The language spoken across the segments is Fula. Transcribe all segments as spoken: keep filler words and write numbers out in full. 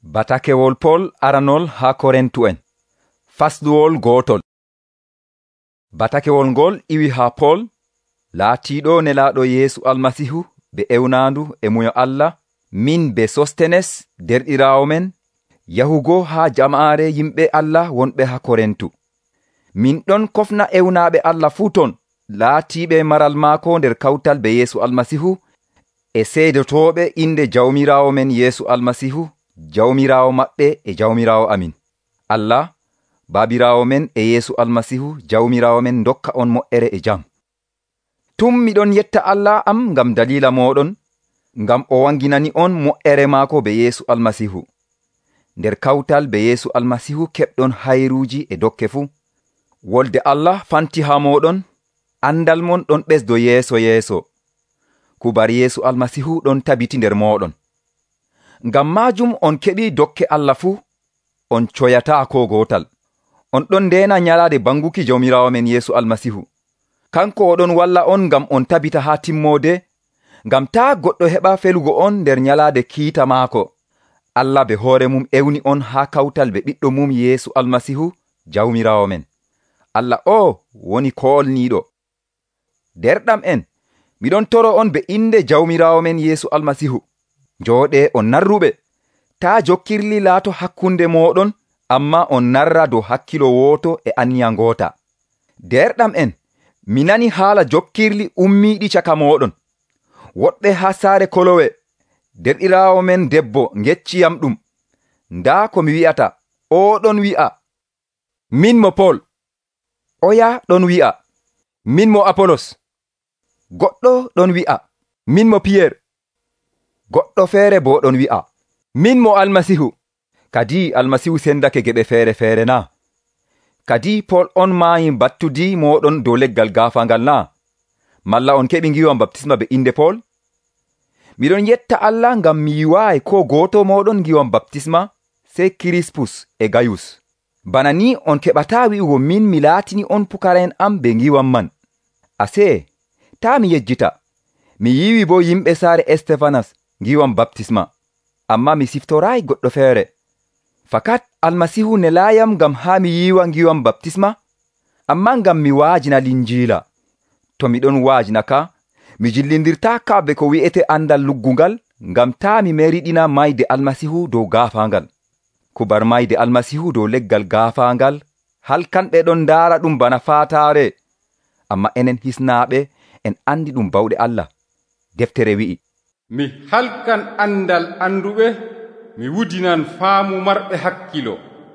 Batakewol Pol aranol ha Korintu'en. Fasduwol gotol. Batakewol ngol iwi ha Pol, laatiɗo nelaɗo Yesu Almasihu be ewnandu e muyo Allah, min be Sostenes derɗirawo men, yahugo ha jama'are yimɓe Allah wonɓe ha Korintu. Min ɗon kofna ewnaɓe Allah fu ton, laatiɓe maral maako nder kawtal be Yesu Almasihu, e seedotoɓe inde jawmirawo men Yesu Almasihu, jawmirawo maɓɓe e jawmirawo amin. Allah, babirawo men e Yesu Almasihu, jawmirawo men dokka on mo'ere e jam. Tum miɗon yetta Allah am ngam dalila moɗon, ngam o wanginani on mo'ere maako be Yesu Almasihu. Nder kawtal be Yesu Almasihu keɓɗon hayruji e dokke fu. Wolde Allah fanti ha moɗon, andal mon ɗon ɓesdo yeeso yeeso. Kubar Yesu Almasihu ɗon tabiti nder moɗon. Ngam majum on keɓi dokke Allah fu, on coyata ko gotal. On ɗon ndena nyalade banguki jawmirawo men Yesu Almasihu. Kanko oɗon walla on ngam on tabita ha timmode, ngam ta goɗɗo heɓa felugo on nder nyalade kiita maako. Allah be hoore mum ewni on ha kawtal be ɓiɗɗo mum Yesu Almasihu, jawmirawo men. Allah o woni koolniɗo. Derɗam en, miɗon toro on be inde jawmirawo men Yesu Almasihu. Jooɗe on narruɓe, ta jokkirli laato hakkunde moɗon, amma on narra dow hakkilo woto e aniya ngota. Derɗam en, mi nani haala jokkirli ummiɗi caka moɗon. Woɗɓe ha saare Kolowe, derɗirawo men debbo ngecciyam ɗum. Nda ko mi wi'ata, o ɗon wi'a, min mo Pol. Oya ɗon wi'a, min mo Apolos. Goɗɗo ɗon wi'a, min mo Piyer. Goɗɗo feere bo ɗon wi'a, min mo Almasihu. Kadi Almasihu sendake geɓe feere feere na. Kadi Pol on maayi battudi moɗon dow leggal gaafangal na. Malla on keɓi ngiwam baptisma be inde Pol. Miɗon yetta Allah ngam mi yiwaayi ko goto moɗon ngiwam baptisma, sei Crispus e Gayus. Bana ni on keɓata wi'ugo min mi laatini on pukaren am be ngiwam man. Ase, ta mi yejjita. Mi yiwi bo yimɓe saare Estefanas ngiwam baptisma, amma mi siftorai goɗɗo feere. Fakat Almasihu ne layam ngam ha mi yiwa ngiwam baptisma, amma ngam mi waajina linjila. To miɗon waajina ka, mi jillindirta ka be ko wi'ete andal luggungal, ngam ta mi meriɗina mayde Almasihu dow gaafangal. Kubar mayde Almasihu dow leggal gaafangal, halkanɓe ɗon ndaara ɗum bana faataare, amma enen hisnaaɓe en andi ɗum bawɗe Allah. Deftere wi'i, mi halkan andal anduɓe, mi wudinan faamu marɓe hakkilo.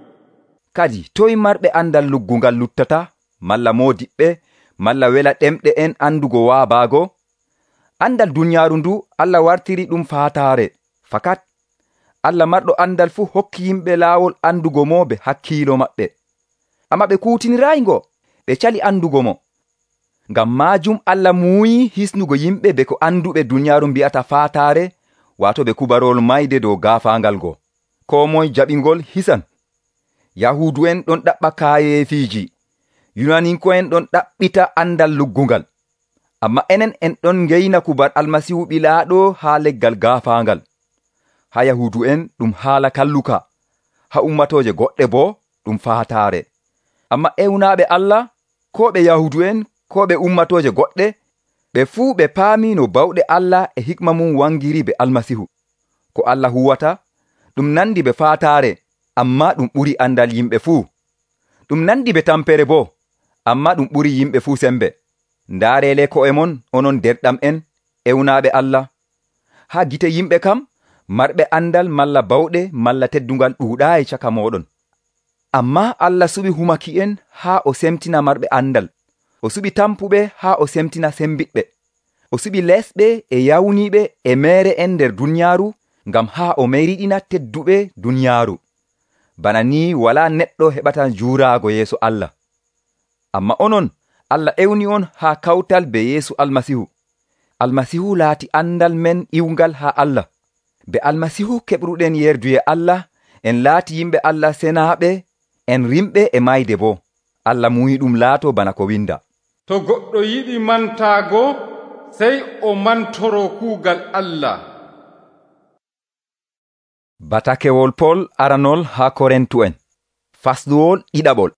Kadi toy marɓe andal luggungal luttata, malla modiɓɓe, malla wela ɗemɗe en andugo waabaago? Andal duniyaaru ndu Allah wartiri ɗum faataare. Fakat Allah marɗo andal fu hokki yimɓe laawol andugo mo be hakkilo maɓɓe. Amma ɓe kuutiniraygo, ɓe cali andugo mo. Ngam majum Allah muuyi hisnugo yimɓe be ko anduɓe duniyaaru mbi'ata faataare, wato be kubarol mayde dow gaafangal go. Ko moy jaɓingol hisan. Yahudu en ɗon ɗaɓɓa kaayefiiji, Yunaninko'en ɗon ɗaɓɓita andal luggungal. Amma enen en ɗon ngeyna kubar Almasihu ɓilaaɗo ha leggal gaafangal. Ha Yahudu en ɗum haala kalluka, ha ummatoje goɗɗe bo ɗum faataare. Amma ewnaɓe Allah, ko ɓe Yahudu en, ko ɓe ummatoje goɗɗe, ɓe fuu ɓe paami no bawɗe Allah e hikma mum wangiri be Almasihu. Ko Allah huwata, ɗum nandi be faataare, amma ɗum ɓuri andal yimɓe fuu. Ɗum nandi be tampere bo, amma ɗum ɓuri yimɓe fuu sembe. Ndaarele ko'e mon, onon derɗam en, ewnaɓe Allah. Ha gite yimɓe kam, marɓe andal malla bawɗe malla teddungal ɗuuɗaayi caka moɗon. Amma Allah suɓi humaki en ha o semtina marɓe andal. O suɓi tampuɓe ha o semtina sembiɗɓe. O suɓi lesɓe e yawniɓe e mere en nder duniyaaru, ngam ha o meriɗina tedduɓe duniyaaru. Bana ni wala neɗɗo heɓata juuraago yeeso Allah. Amma onon, Allah ewni on ha kawtal be Yesu Almasihu. Almasihu laati andal men iwgal ha Allah. Be Almasihu keɓruɗen yerduye Allah, en laati yimɓe Allah senaaɓe, en rimɓe e mayde bo. Allah muyi ɗum laato bana ko winda. To goɗɗo yiɗi mantaago, sey o mantoro kuugal Allah. Batakewol Pol aranol ha Korintu'en fasduwol ɗiɗaɓol.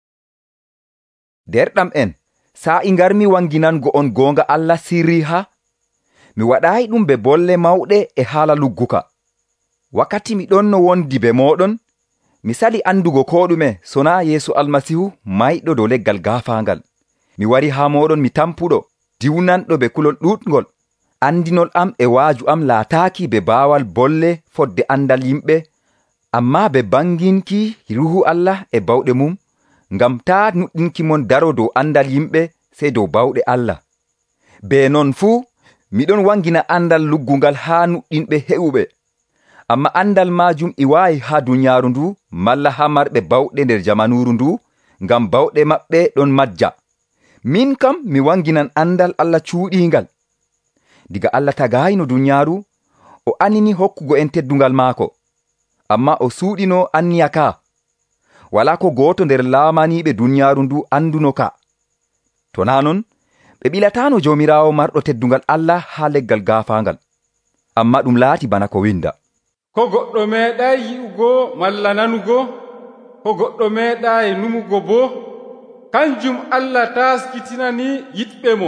Derɗam en, sa'i ngarmi wanginango on gonga Allah sirri ha mi waɗayi ɗum be bolle mawɗe e haala lugguka. Wakkati mi ɗon no wondi be moɗon, mi sali andugo ko ɗume sona Yesu Almasihu mayɗo dow leggal gafangal. Mi wari ha moɗon mi tampuɗo, diwnanɗo be kulol ɗuɗngol, andinol am e waaju am laataaki be baawal bolle fodde andal yimɓe, amma be banginki ruhu Allah e bawɗe mum, ngam taa nuɗɗinki mon daro dow andal yimɓe sey dow bawɗe Allah. Be non fuu miɗon wangina andal luggungal ha nuɗɗinɓe he'uɓe, amma andal majum iwayi ha duniyaaru ndu malla ha marɓe bawɗe nder jamanuru ndu, ngam bawɗe maɓɓe ɗon majja. Min kam mi wanginan andal Allah cuuɗingal. Diga Allah tagayino duniyaaru, o anini hokkugo en teddungal maako, amma o suuɗino anniya ka. Wala ko goto nder laamaniɓe duniyaaru ndu anduno ka. To na non, ɓe ɓilatano jomirawo marɗo teddungal Allah ha leggal gafangal. Amma ɗum laati bana ko winda: ko goɗɗo meeɗay yi'ugo malla nanugo, ko goɗɗo meeɗay numugo bo, kanjum Allah taskitinani yiɗɓe mo.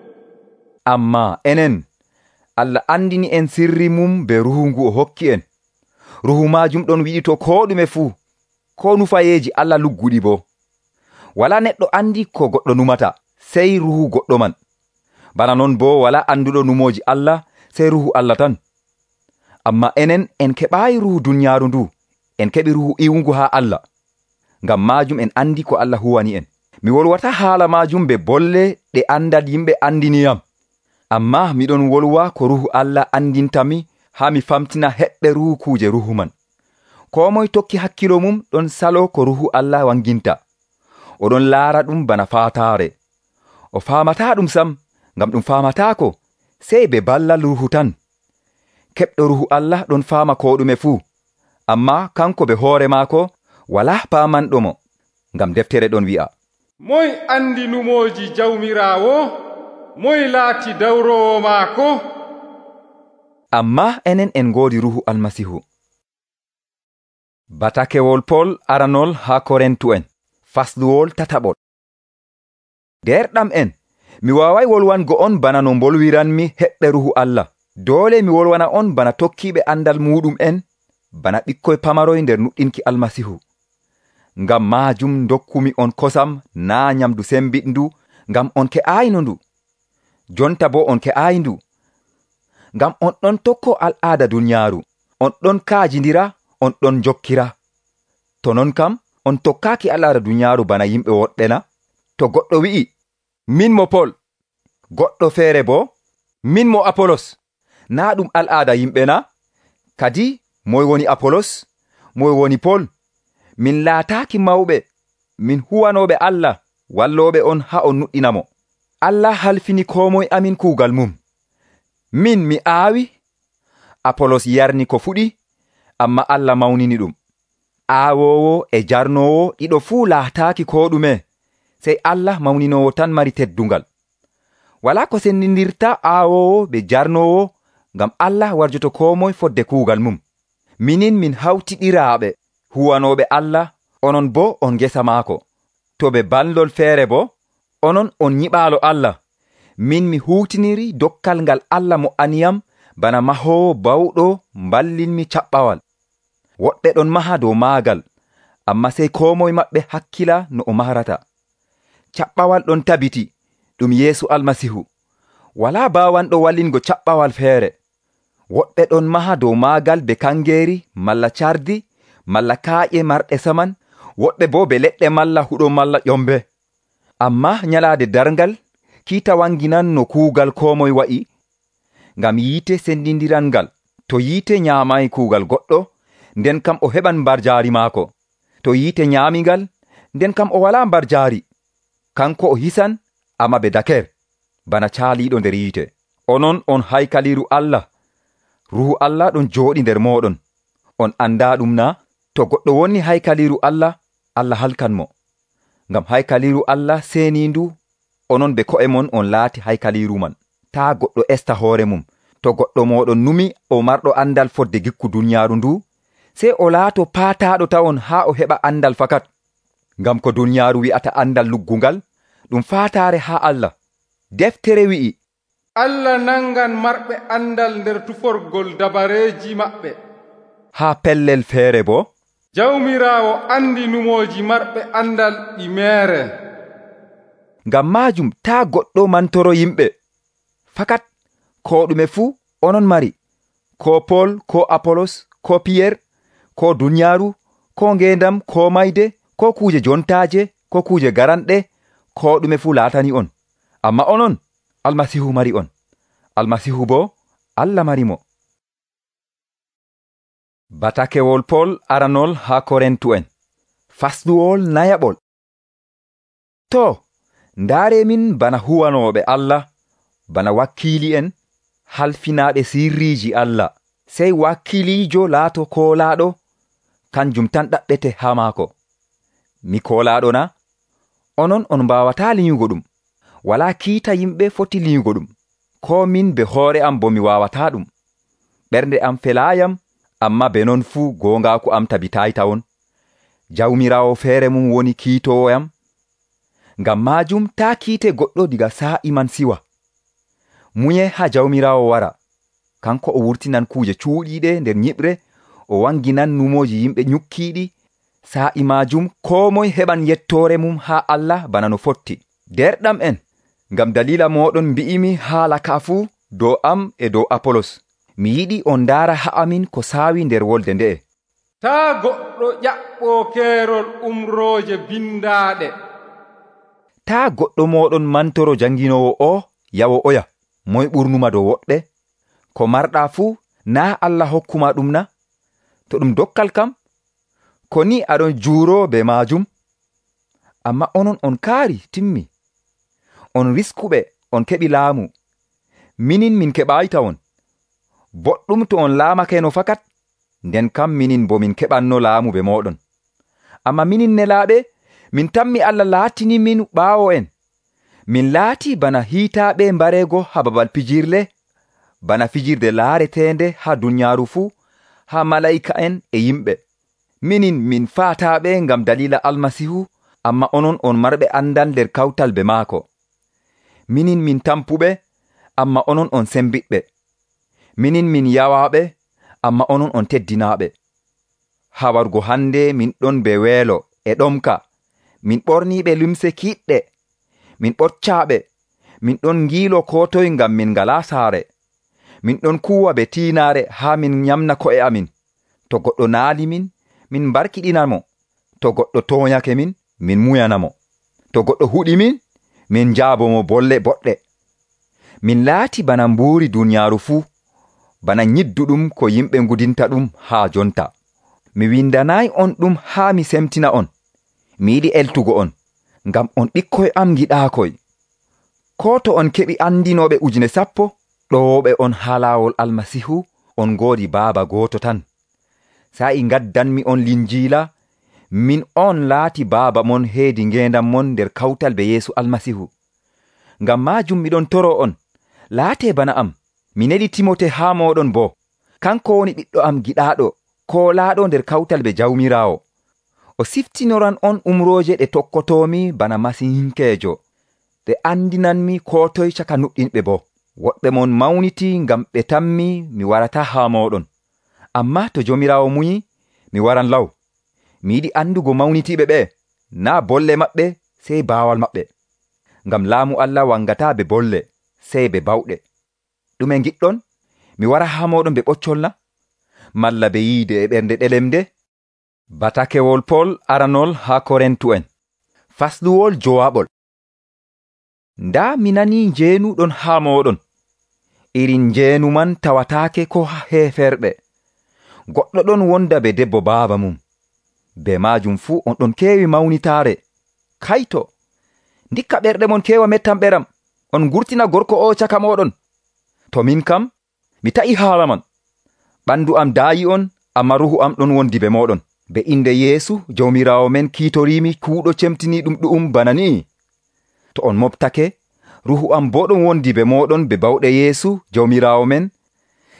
Amma enen Allah andini en sirri mum be ruhu ngu o hokki en. Ruhu majum ɗon wiɗito ko ɗume fuu, ko nufayeji Allah lugguɗi bo. Wala neɗɗo andi ko goɗɗo numata sey ruhu goɗɗo man. Bana non bo wala anduɗo numoji Allah sey ruhu Allah tan. Amma enen en keɓayi ruhu duniyaaru ndu, en keɓi ruhu iwugu ha Allah. Ngam majum en andi ko Allah huwani en. Mi wolwata haala majum be bolle ɗe andal yimɓe andiniyam, amma miɗon wolwa ko ruhu Allah andintami ha mi famtina heɓɓe ruhu kuje ruhu man. Ko moy tokki hakkilo mum ɗon salo ko ruhu Allah wanginta. Oɗon laara ɗum bana fatare. O famata ɗum sam, ngam ɗum famatako sey be ballal ruhu tan. Keɓɗo ruhu Allah ɗon fama ko ɗume fuu, amma kanko be hoore maako wala pamanɗo mo, ngam deftere ɗon wi'a: moy andi numoji jawmirawo, moy laati dawrowo maako. Amma enen en godi ruhu Almasihu. Batakewol Pol aranol ha Korintu'en fasluwol tataɓol. Derɗam en, mi wawai wolwango on bana no bolwiranmi heɓɓe ruhu Allah. Dole mi wolwana on bana tokkiɓe andal muɗum en, bana ɓikkoy pamaroy nder nuɗɗinki Almasihu. Ngam majum dokkumi on kosam na nyamdu sembiɗndu, ngam on ke'ayino ndu. Jonta bo on ke'ayi ndu, ngam on ɗon tokko al'ada duniyaaru, on ɗon kaajindira, on ɗon jokkira. To non kam on tokkaki al'ada duniyaaru bana yimɓe woɗɓe na? To goɗɗo wi'i, min mo Pol, goɗɗo feere bo, min mo Apolos, na ɗum al'ada yimɓe na? Kadi moy woni Apolos, moy woni Pol? Min laataaki mawɓe, min huwanoɓe Allah, walloɓe on ha on nuɗɗinamo. Allah halfini ko moy amin kuugal mum. Min mi aawi, Apolos yarni ko fuɗi, amma Allah mawnini ɗum. Aawowo e jarnowo ɗiɗo fuu laataaki ko ɗume, sey Allah mawninowo tan mari teddungal. Wala ko sendindirta aawowo be jarnowo, ngam Allah warjoto ko moy fodde kuugal mum. Minin min hawtiɗiraaɓe huwanoɓe Allah, onon bo on gesa maako. To be banlol feere bo, onon on nyiɓaalo Allah. Min mi huutiniri dokkal ngal Allah mo aniyam bana mahowo bawɗo mballinmi caɓɓawal. Woɗɓe ɗon maha dow maagal, amma sey ko moy maɓɓe hakkila no o maharata. Caɓɓawal ɗon tabiti, ɗum Yeesu Almasihu. Wala bawanɗo wallingo caɓɓawal feere. Woɗɓe ɗon maha dow maagal be kangeeri malla cardi malla kaaƴe marɗe saman, woɗɓe bo be leɗɗe malla huɗo malla ƴombe. Amma nyalaade darngal kiita wanginan no kuugal ko moy wa'i, ngam yiite sendindirangal. To yiite nyaamay kuugal goɗɗo, nden kam o heɓan mbarjaari maako. To yiite nyaamingal, nden kam o wala mbarjaari. Kanko o hisan, amma be daker, bana caaliiɗo nder yiite. Onon on haykaliru Allah. Ruhu Allah ɗon jooɗi nder moɗon. On anda ɗum na? To goɗɗo woni haykaliru Allah, Allah halkan mo. Ngam haykaliru Allah seenindu, onon be ko'e mon on laati haykaliru man. Ta goɗɗo esta hoore mum. To goɗɗo moɗon numi o marɗo andal fodde gikku duniyaaru ndu, sey o laato paataɗo tawon haa o heɓa andal fakat. Ngam ko duniyaaru wi'ata andal luggungal ɗum faataare haa Allah. Deftere wi'i, Allah nangan marɓe andal nder tuforgol dabareeji maɓɓe. Haa pellel feere bo, Jawmiraawo andi numooji marɓe andal ɗi meere. Ngam maajum taa goɗɗo mantoro yimɓe. Fakat ko ɗume fuu onon mari, ko Pol, ko Apolos, ko Piyer, ko duniyaaru, ko ngendam, ko mayde, ko kuje jontaaje, ko kuje garanɗe, ko ɗume fuu laatani on. Amma onon, Almasihu mari on. Almasihu bo, Allah mari mo. Batakewol Pol aranol haa Korintu'en. Fasluwol nayaɓol. To, ndaare min bana huwanooɓe Allah, bana wakkiili'en, halfinaaɓe sirriiji Allah. Sey wakkiliijo laato koolaaɗo, kanjum tan ɗaɓɓete haa maako. Mi koolaaɗo na? Onon on mbaawataa linyugo ɗum. Walaa kiita yimɓe foti linyugo ɗum. Ko min be hoore am bo mi waawataa ɗum. Ɓernde am felaayam, amma be non fuu goongaaku am tabitaayi tawon. Jawmiraawo feere mum woni kiitoowoyam. Ngam maajum taa kiite goɗɗo diga saa'i man siwa. Muye haa jawmiraawo wara. Kanko o wurtinan kuuje cuuɗiiɗe nder nyiɓre, o wanginan numooji yimɓe nyukkiiɗi. Saa'i maajum koo moy heɓan yettoore mum haa Allah bana no fotti. Derɗam en, ngam dalila moɗon mbi'imi haala ka fuu dow am e dow Apolos. Mi yiɗi on ndaara haa amin ko saawi nder wolde nde'e. Taa goɗɗo ƴaɓɓoo keerol umrooje bindaaɗe. Taa goɗɗo moɗon mantoro janginowo o yawo oya. Moy ɓurnuma dow woɗɗe? Ko marɗa fuu naa Allah hokkuma ɗum na? To ɗum dokkal kam, ko ni aɗon juuro be maajum. Amma onon on kaari timmi. On riskuɓe on keɓi laamu. Minin min keɓaayi tawon. Boɗɗum to on laamake no fakat, nden kam minin bo min keɓanno laamu be moɗon. Amma minin nelaaɓe, min tammi Allah laatini min ɓaawo en. Min laati bana hiitaaɓe mbareego ha babal pijirle, bana fijirde laareteende ha duniyaaru fuu, ha malaika en e yimɓe. Minin min faataaɓe ngam dalila Almasihu, amma onon on marɓe andal nder kawtal be maako. Minin min tampuɓe, amma onon on sembiɗɓe. Minin min yawaaɓe, amma onon on teddinaaɓe. Ha wargo hande min ɗon be weelo e ɗomka. Min ɓorniiɓe limse kiɗɗe. Min ɓoccaaɓe. Min ɗon ngiilo ko toy ngam min ngalaa saare. Min ɗon kuwa be tiinaare haa min nyamna ko'e amin. To goɗɗo naali min, min mbarkiɗinamo. To goɗɗo tooñake min, min muyanamo. To goɗɗo huɗi min, min njaabomo bolle boɗɗe. Min laati bana mbuuri duniyaaru fuu, bana nyidduɗum ko yimɓe ngudinta ɗum haa jonta. Mi windanayi on ɗum haa mi semtina on. Mi yiɗi eltugo on, ngam on ɓikkoy am giɗaakoy. Ko to on keɓi andinooɓe ujune sappo, ɗowoɓe on haa laawol Almasihu, on ngoodi baaba gooto tan. Sa'i ngaddanmi on linjiila, min on laati baaba mon heedi ngendam mon nder kawtal be Yeesu Almasihu. Ngam maajum miɗon toro on, laate bana am. Mi neɗi Timote haa moɗon bo. Kanko woni ɓiɗɗo am giɗaaɗo, koolaaɗo nder kawtal be Jawmiraawo. O siftinoran on umrooje ɗe tokkotoomi bana masinkeejo. Ɓe andinanmi ko toy caka nuɗɗinɓe bo. Woɗɓe mon mawniti ngam ɓe tammi mi warata haa moɗon. Amma to Jawmiraawo muyi, mi waran law. Mi yiɗi andugo mawnitiiɓe ɓe, naa bolle maɓɓe, sey baawal maɓɓe. Ngam laamu Allah wangata be bolle, sey be bawɗe. Ɗume giɗɗon? Mi wara haa moɗon be ɓoccol na? Malla be yiide e ɓernde ɗelemde? Batakewol Pol aranol haa Korintu'en. Fasluwol jowaɓol. Nda mi nani njeenuɗon haa moɗon. Irin njeenu man tawataake ko heeferɓe. Goɗɗo ɗon wonda be debbo baaba mum. Be maajum fuu on ɗon keewi mawnitaare. Kayto, ndikka ɓerɗe mon keewa mettam ɓeram. On gurtina gorko o caka moɗon. To min kam, mi ta'i haala man. Ɓandu am daayi on, amma ruhu am ɗon wondi be moɗon. Be inde Yeesu, Jawmiraawo men kiitorimi kuuɗo cemtini ɗum ɗu'um bana ni. To on moftake, ruhu am bo ɗon wondi be moɗon be bawɗe Yeesu, Jawmiraawo men.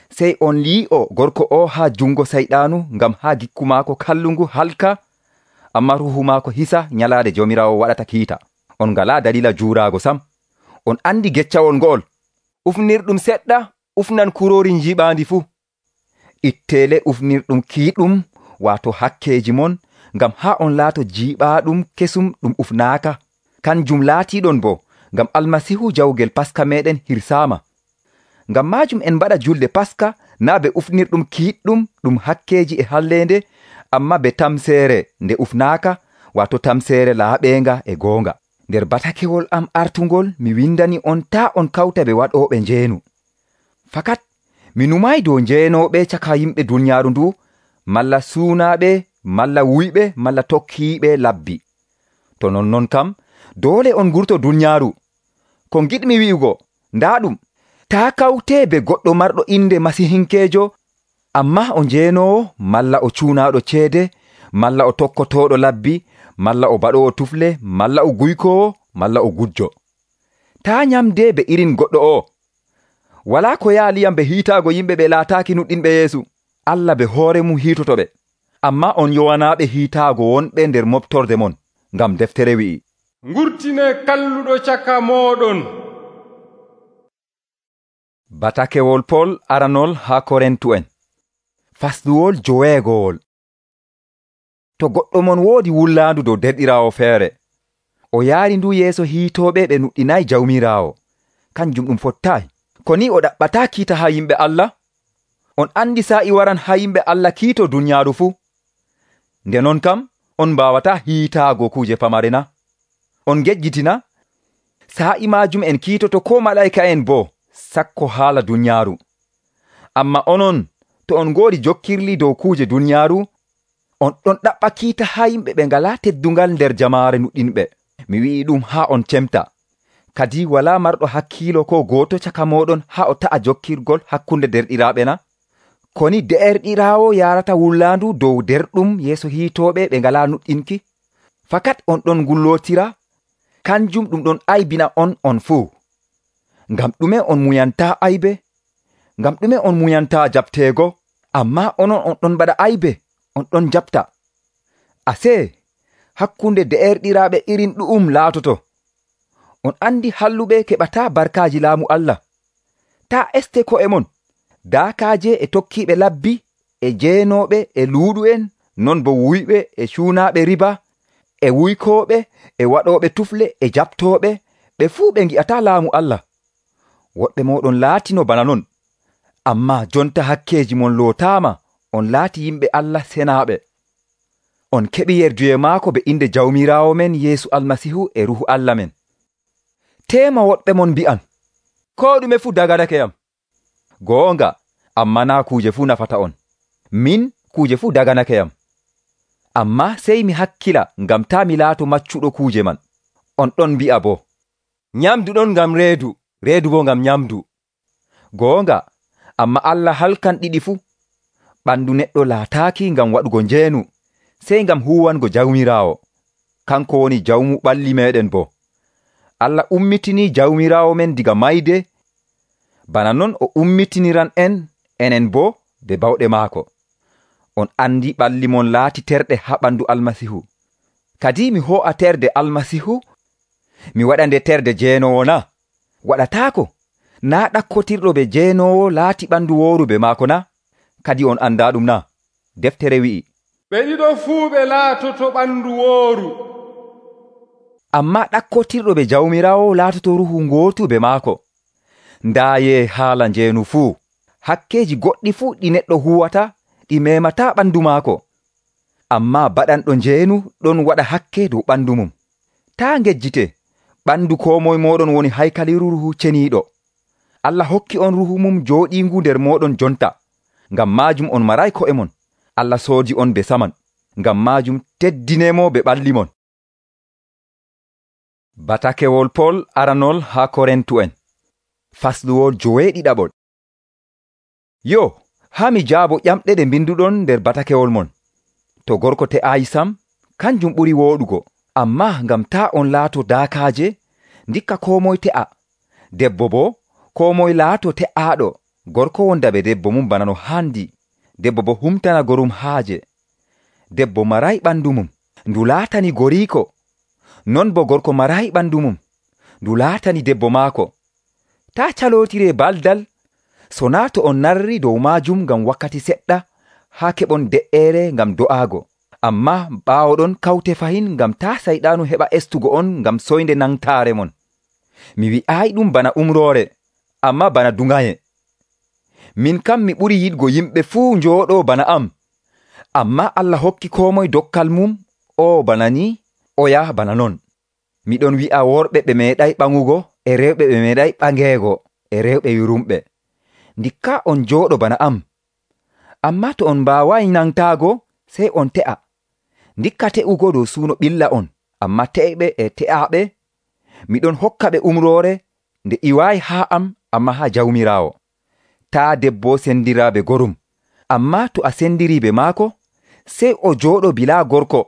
sey on lii'o gorko o ha jungo sayɗanu ngam ha gikku maako kallungu halka, amma ruhu maako hisa nyalaade jomirawo waɗata kiita. On ngala dalila juuraago sam. On andi geccawol ngo'ol, ufnirɗum seɗɗa ufnan kurori njiɓaandi fu. Ittele ufnirɗum kiiɗum wato hakkeji mon, ngam ha on laato jiiɓaɗum kesum ɗum ufnaaka. Kanjum laatiɗon bo ngam almasihu jawgel paska meɗen hirsama. Ngam majum en mbaɗa julde paska na be ufnirɗum kiiɗɗum ɗum hakkeji e hallende, amma be tamsere nde ufnaaka, wato tamsere laaɓenga e goonga. Nder batakewol am artungol mi windani on ta on kawta be waɗoɓe njeenu. Fakat mi numai dow njeenoɓe caka yimɓe duniyaaru ndu, malla suunaɓe, malla wuyɓe, malla tokkiɓe labbi. To nonnon kam dole on gurto duniyaaru. Ko giɗmi wi'ugo nda ɗum, ta kawte be goɗɗo marɗo inde masihinkejo, amma o njeenowo, malla o cuunaɗo ceede, malla o tokkotoɗo labbi, malla o baɗowo tufle, malla o guykowo, malla o gujjo. Ta nyamde be irin goɗɗo o. Wala ko yaaliyam be hiitaago yimɓe ɓe laataaki nuɗɗinɓe Yeesu. Allah be hoore mum hiitotoɓe. Amma on yowanaɓe hiitaago wonɓe nder moftorde mon, ngam deftere wi'i, ngurtine kalluɗo caka moɗon. Batakewol Pol aranol ha Korintu'en, fasluwol joweegowol. To goɗɗo mon woodi wullaandu dow derɗiraawo feere, o yaari ndu yeeso hiitooɓe ɓe nuɗɗinayi jawmiraawo, kanjum ɗum fottayi. Ko ni o ɗaɓɓata kiita ha yimɓe Allah? On andi sa'i waran ha yimɓe Allah kiito duniyaaru fuu. Nde non kam on mbawata hiitaago kuje pamare na? On gejjitina? Sa'i majum en kiitoto ko malaika en bo sakko haala duniyaaru. Amma onon to on ngoodi jokkirli dow kuje duniyaaru, on ɗon ɗaɓɓa kiita ha yimɓe ɓe ngala teddungal nder jamaare nuɗɗinɓe. Mi wi'i ɗum ha on cemta. Kadi wala marɗo hakkilo ko goto caka moɗon ha o ta'a jokkirgol hakkunde derɗiraɓe na? Koni derɗirawo yarata wullandu dow derɗum yeeso hiitoɓe ɓe ngala nuɗɗinki? Fakat on ɗon gullotira, kanjum ɗum ɗon aibina on on fuu. Ngam ɗume on muyanta aibe? Ngam ɗume on muyanta jabtego? Amma onon on ɗon baɗa aibe, on ɗon jabta. Ase hakkunde derɗiraɓe irin ɗu'um laatoto. On andi halluɓe keɓata barkaji laamu Allah. Ta este ko e mon, daakaje e tokkiɓe labbi, e jeenoɓe, e luuɗu'en, non bo wuyɓe, e cuunaɓe riba, e wuykoɓe, e waɗoɓe tufle, e jabtoɓe, ɓe fuu ɓe ngi'ata laamu Allah. Woɗɓe moɗon laatino bana non, amma jonta hakkeji mon lootama, on laati yimɓe Allah senaɓe. On keɓi yerduye maako be inde jawmirawo men Yeesu Almasihu e ruhu Allah men. Tema woɗɓe mon mbi'an, ko ɗume fu daganake yam. Goonga, amma na kuje fu nafata on. Min kuje fu daganake yam. Amma sey mi hakkila ngam ta mi laato maccuɗo kuje man. On ɗon mbi'a bo, nyamdu ɗon ngam reedu, reedu bo ngam nyamdu. Goonga, amma Allah halkan ɗiɗi fu. Ɓandu neɗɗo laataaki ngam waɗugo njeenu, sey ngam huwango jawmirawo. Kanko woni jawmu ɓalli meɗen bo. Allah ummitini jawmirawo men diga mayde, bana non o ummitiniran en, enen bo be bawɗe maako. On andi ɓalli mon laati terɗe ha ɓandu Almasihu. Kadi mi ho'a terde Almasihu, mi waɗa nde terde jeenowo na? Waɗataako, na ɗakkotirɗo be jeenowo laati ɓandu worube maako na? Kadi on anda ɗum na? Deftere wi'i, ɓe ɗiɗo fuu ɓe laatoto ɓandu wooru. Amma ɗakkotirɗo be jawmirawo laatoto ruhu ngootu be maako. Ndaye haala njeenu fuu, hakkeji goɗɗi fuu ɗi neɗɗo huwata, ɗi memata ɓandu maako. Amma baɗanɗo njeenu ɗon waɗa hakke dow ɓandu mum. Ta ngejjite, ɓandu ko moye moɗon woni haykaliru ruhu ceniiɗo. Allah hokki on ruhu mum jooɗingu nder moɗon jonta. Ngam majum on maray ko'e mon. Allah soodi on be saman. Ngam majum teddinemo be ɓalli mon. Batakewol Pol aranol ha Korintu'en, fasluwol joweeɗiɗaɓol. Yo, ha mi jaabo ƴamɗe ɗe mbinduɗon nder batakewol mon. To gorko te'ayi sam, kanjum ɓuri wooɗugo. Amma ngam ta on laato daakaaje, ndikka ko moye te'a. Debbo bo, ko moye laato te'aaɗo, gorko wonda be debbo mum bana no handi, debbo bo humtana gorum haaje. Debbo marai ɓandu mum, ndu laatani goriko, non bo gorko marai ɓandu mum, ndu laatani debbo maako. Ta calotire baldal, so na to on narri dow majum ngam wakkati seɗɗa ha keɓon de'ere ngam do'aago. Amma ɓaawoɗon kawte fahin ngam ta sayɗanu heɓa estugo on ngam soynde nangtaare mon. Mi wi'ai ɗum bana umrore, amma bana dungaye. Min kam mi ɓuri yiɗgo yimɓe fuu njooɗo bana am, amma Allah hokki komoy dokkal mum o bana ni, o ya bana non. Miɗon wi'a worɓe ɓe meeɗay ɓaŋugo e rewɓe ɓe meeɗay ɓangeego e rewɓe yurumɓe. Ndikka on njooɗo bana am. Amma to on mbaawayi nangtaago, sey on te'a. Ndikka te'ugo dow suuno ɓilla on, amma te'ɓe e te'aɓe, miɗon hokka ɓe umrore nde iwayi ha am, amma ha jawmirawo. Ta debbo sendiraɓe gorum, amma to a sendiriɓe maako, sey o jooɗo bila gorko,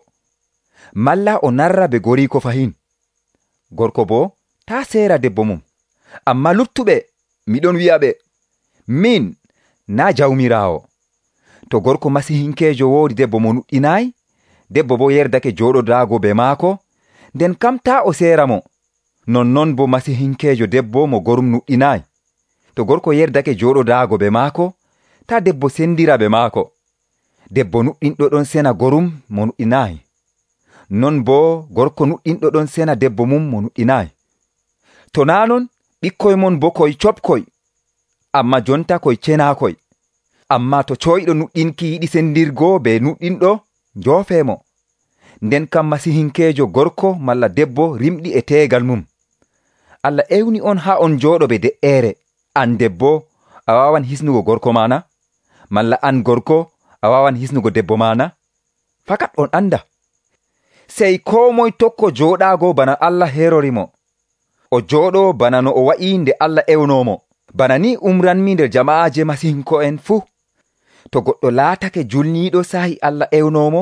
malla o narra be goriko fahin. Gorko bo ta seera debbo mum, amma luttuɓe miɗon wi'aɓe, min na jawmirawo. To gorko masihinkejo woodi debbo mo nuɗɗinayi, debbo bo yerdake jooɗodago be maako, nden kam ta o seera mo. Nonnon bo masihinkejo debbo mo gorum nuɗɗinayi, to gorko yerdake jooɗodago be maako, ta debbo sendira be maako. Debbo nuɗɗinɗo ɗon sena gorum mo nuɗɗinayi, non bo gorko nuɗɗinɗo ɗon sena debbo mum mo nuɗɗinayi. To na non, ɓikkoy mon bo koy copkoy, amma jonta koy cenakoy. Amma to coyɗo nuɗɗinki yiɗi sendirgo be nuɗɗinɗo, njoofemo. Nden kam masihinkejo gorko malla debbo rimɗi e teegal mum. Allah ewni on ha on jooɗo be de'ere. An debbo a wawan hisnugo gorko mana, malla an gorko a wawan hisnugo debbo mana. Fakat on anda. Sey ko moy tokko jooɗago bana Allah herorimo. O jooɗo bana no o wa'i nde Allah ewnomo. Bana ni umranmi nder jama'aje masihinko en fu. To goɗɗo laatake julniɗo sahi Allah ewnomo,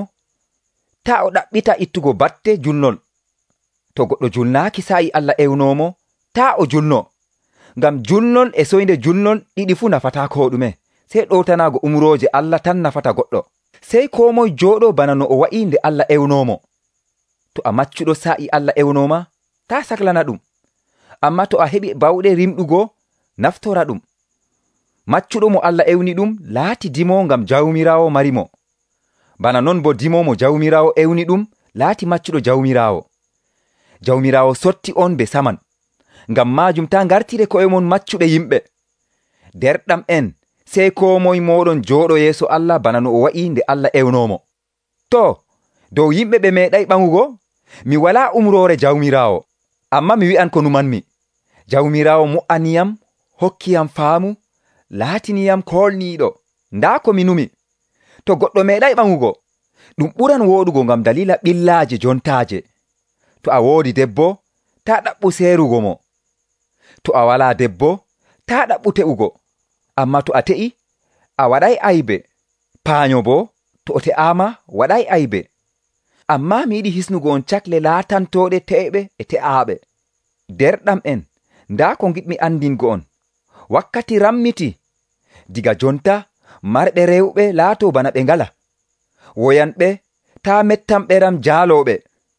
ta o ɗaɓɓita ittugo batte julnol. To goɗɗo julnaaki sa'i Allah ewnomo, ta o julno. Ngam julnol e soynde julnol ɗiɗi fu nafata ko ɗume. Sey ɗowtanago umroje Allah tan nafata goɗɗo. Sey ko moy jooɗo bana no o wa'i nde Allah ewnomo. To a maccuɗo sa'i Allah ewnoma, ta saklana ɗum. Amma to a heɓi bawɗe rimɗugo, naftora ɗum. Maccuɗo mo Allah ewni ɗum laati dimo ngam jawmirawo marimo. Bana non bo dimo mo jawmirawo ewni ɗum laati maccuɗo jawmirawo. Jawmirawo sotti on be saman. Ngam majum ta ngartire ko'e mon maccuɗe yimɓe. Derɗam en, sey ko moy moɗon jooɗo yeeso Allah bana no o wa'i nde Allah ewnomo. To, dow yimɓe ɓe meeɗay ɓaŋugo, mi wala umrore jawmirawo, amma mi wi'an ko numanmi. Jawmirawo mo'aniyam, hokkiyam faamu, laatiniyam kolniɗo. Nda ko mi numi. To goɗɗo meeɗay ɓaŋugo, ɗum ɓuran woɗugo ngam dalila ɓillaje jontaje. To a woodi debbo, ta ɗaɓɓu seerugo mo. To a wala debbo, ta ɗaɓɓu te'ugo. Amma to a te'i, a waɗay aybe. Paanyo bo, to o te'ama, waɗay aybe. Amma mi yiɗi hisnugo on cakle laatantoɗe te'ɓe e te'aɓe. Derɗam en, nda ko giɗmi andingo on. Wakkati rammiti, diga jonta, marɓe rewɓe laato bana ɓe ngala. Woyanɓe, ta mettam ɓeram jaaloɓe.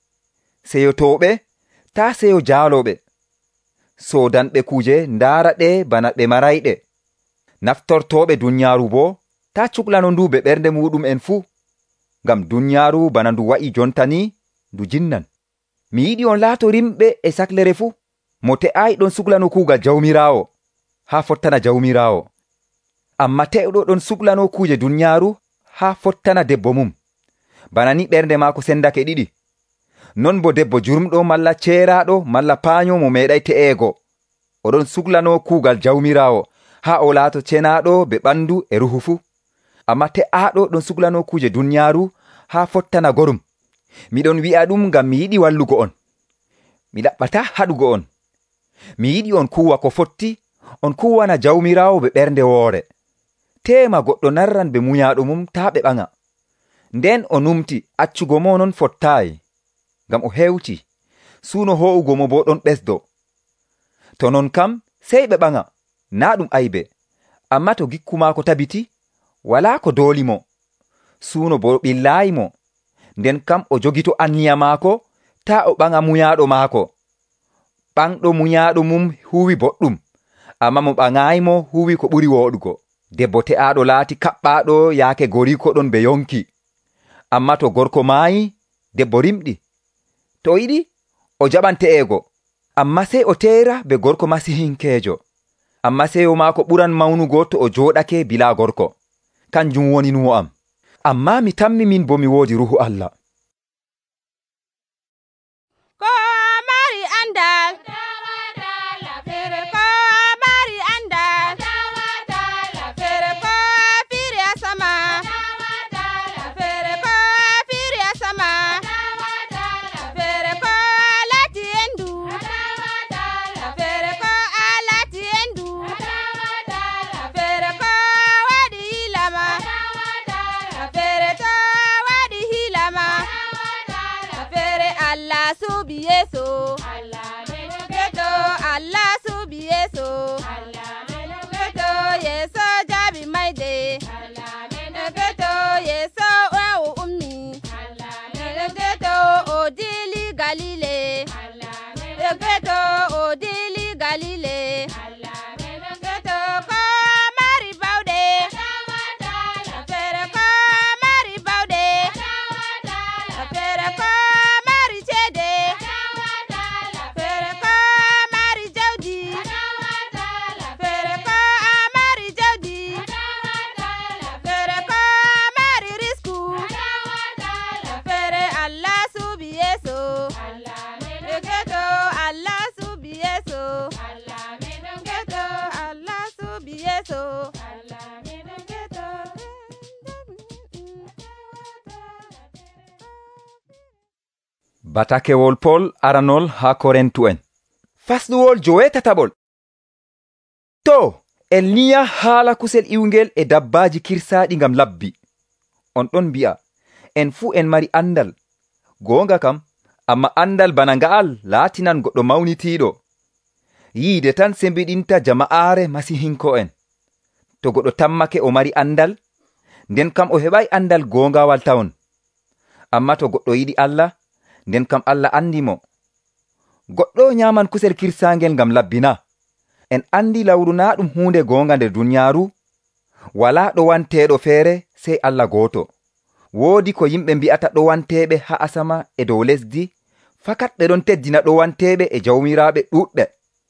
Seyotoɓe, ta seyo jaaloɓe. Sodanɓe kuje ndara ɗe bana ɓe marayɗe. Naftortoɓe dunyaru bo, ta cuklano ndu be ɓernde muɗum en fu. Ngam dunyaru bana ndu wa'i jonta ni, ndu jinnan. Mi yiɗi on laato rimɓe e saklere fu. Mo te'ai ɗon suklano kuugal jawmirawo, ha fottana jawmirawo. Amma te'uɗo ɗon suklano kuje dunyaru, ha fottana debbo mum. Bana ni ɓernde maako sendake ɗiɗi. Non bo debbo jurumɗo malla ceeraɗo malla paanyo mo meeɗay te'ego. Oɗon suklano kuugal jawmirawo, ha o laato cenaɗo be ɓandu e ruhu fu. Amma te'aɗo ɗon suklano kuje dunyaru, ha fottana gorum. Miɗon wi'a ɗum ngam mi yiɗi wallugo on. Mi ɗaɓɓata haɗugo on. Mi yiɗi on kuwa ko fotti, on kuwana jawmirawo be ɓernde woore. Tema goɗɗo narran be muyaɗo mum ta ɓe ɓaŋa. Nden o numti accugo mo non fottayi, ngam o hewti, suuno ho'ugo mo bo ɗon ɓesdo. To non kam, sey ɓe ɓaŋa, na ɗum aybe. Amma to gikku maako tabiti walaa ko dooli mo, suuno bo ɓillaayi mo, nden kam o jogito anniya maako taa o ɓaŋa muyaaɗo maako. Ɓanɗo muyaaɗo mum huwi boɗɗum, amma mo ɓaŋaayi mo huwi ko ɓuri wooɗugo. Debbo te'aaɗo laati kaɓɓaaɗo yaake goriko ɗon be yonki. Amma to gorko maayi, debbo rimɗi. To o yiɗi, o jaɓan te'eego, amma sey o teera be gorko masihinkeejo. Amma seyo maako ɓuran mawnugo to o jooɗake bilaa gorko. Kanjum woni numo am. Amma mi tammi min bo mi woodi ruhu Allah. Ko mari andal fere ko mari andal fere ko firi asama fere ko firi asama fere ko lati endu fere ko alati endu fere ko wadi hilama fere to wadi hilama fere Allah subi yeso geto Allah subi yeso geto yeso jabi maide geto yeso wa ummi geto odili galile geto odili galile geto ko mari baude fere ko mari baude fere ko mari chede fere ko mari jawdi fere ko mari jawdi fere ko mari risku fere Allah subi yeso geto Allah subi yeso geto Allah subi yeso geto Batakewol Pol aranol ha Korintu'en. Fasɗuwol jowetataɓol. To, en niya haala kusel iwngel e dabbaji kirsaaɗi ngam labbi. On ɗon mbi'a, en fuu en mari andal. Goonga kam, amma andal bana nga'al laatinan goɗɗo mawnitiiɗo. Yiide tan sembiɗinta jama'aare masihinko'en. To goɗɗo tammake o mari andal, nden kam o heɓay andal goongawal tawon. Amma to goɗɗo yiɗi Allah, nden kam Allah andi mo. Goɗɗo nyaman kusel kirsangel ngam labbina. En andi lawru na ɗum hunde gonga nder duniyaaru. Wala ɗowanteɗo feere sey Allah goto. Woodi ko yimɓe mbi'ata ɗowanteɓe ha asama e dow lesdi, fakat ɓe ɗon teddina ɗowanteɓe e jawmiraɓe ɗuɗɓe.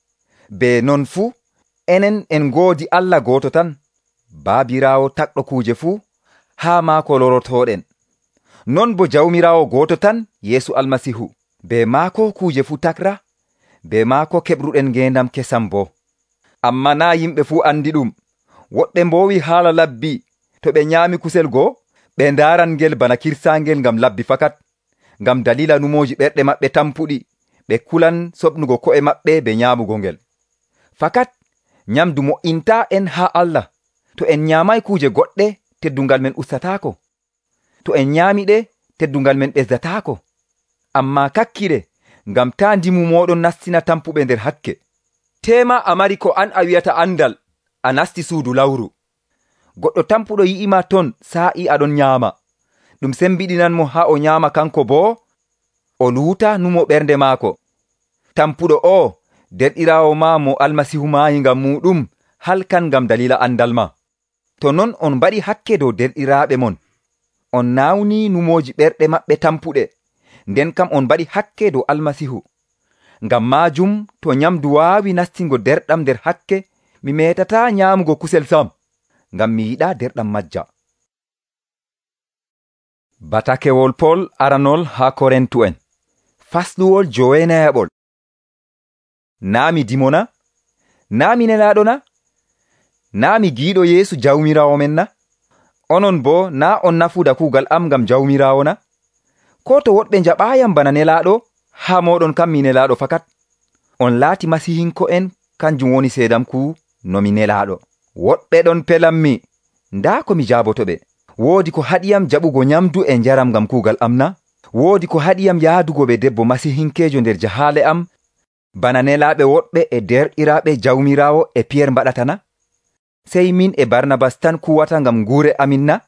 Be non fuu, enen en goodi Allah goto tan, baabirawo takɗo kuje fuu, ha maako lorotoɗen. Non bo jawmirawo goto tan, Yesu Almasihu, be maako kuje fu takra, be maako keɓruɗen ngendam kesam bo. Amma na yimɓe fu andi ɗum. Woɓɓe mbowi haala labbi, to ɓe nyaami kusel go, ɓe ndaran ngel bana kirsangel ngam labbi fakat, ngam dalila numoji ɓerɗe maɓɓe tampuɗi, ɓe kulan soɓnugo ko'e maɓɓe be nyaamugo ngel. Fakat nyamdu mo'inta en ha Allah. To en nyamai kuje goɗɗe, teddungal men ustatako. To en nyami ɗe, teddungal men ɓesdatako. Amma kakkire, ngam ta ndimu moɗon nastina tampuɓe nder hakke. Tema a mari ko an a wiyata andal, a nasti suudu lawru. Goɗɗo tampuɗo yi'ima ton sa'i aɗon nyama. Ɗum sembiɗinan mo ha o nyama kanko bo, o luuta numo ɓernde maako. Tampuɗo o, derɗirawo ma mo Almasihu maayi ngam muɗum, halkan ngam dalila andal ma. To non on mbaɗi hakke dow derɗiraɓe mon. On nawni numoji ɓerɗe maɓɓe tampuɗe, nden kam on mbaɗi hakke dow Almasihu. Ngam majum to nyamdu waawi nastingo derɗam nder hakke, mi metata nyamugo kusel sam, ngam mi yiɗa derɗam majja. Batakewol Pol aranol ha Korintu'en. Fasɗuwol jowenayaɓol. Naami dimona? Naami nelaɗo na? Naami giiɗo Yeesu jawmirawo men na? Onon bo na on nafuda kugal am ngam jawmirawo na? Ko to woɗɓe jaɓayam bana nelaɗo, ha moɗon kam mi nelaɗo fakat. On laati masihinko'en, kanjum woni seedamku no mi nelaɗo. Woɗɓe ɗon pelammi, nda ko mi jabotoɓe. Woodi ko haɗiyam jaɓugo nyamdu e njaram ngam kugal am na? Woodi ko haɗiyam yaadugo be debbo masihinkejo nder jahaale am, bana nelaɓe woɗɓe e derɗiraɓe jawmirawo e Pierre mbaɗata na? sey min e Barnabas tan kuwata ngam guure amin na?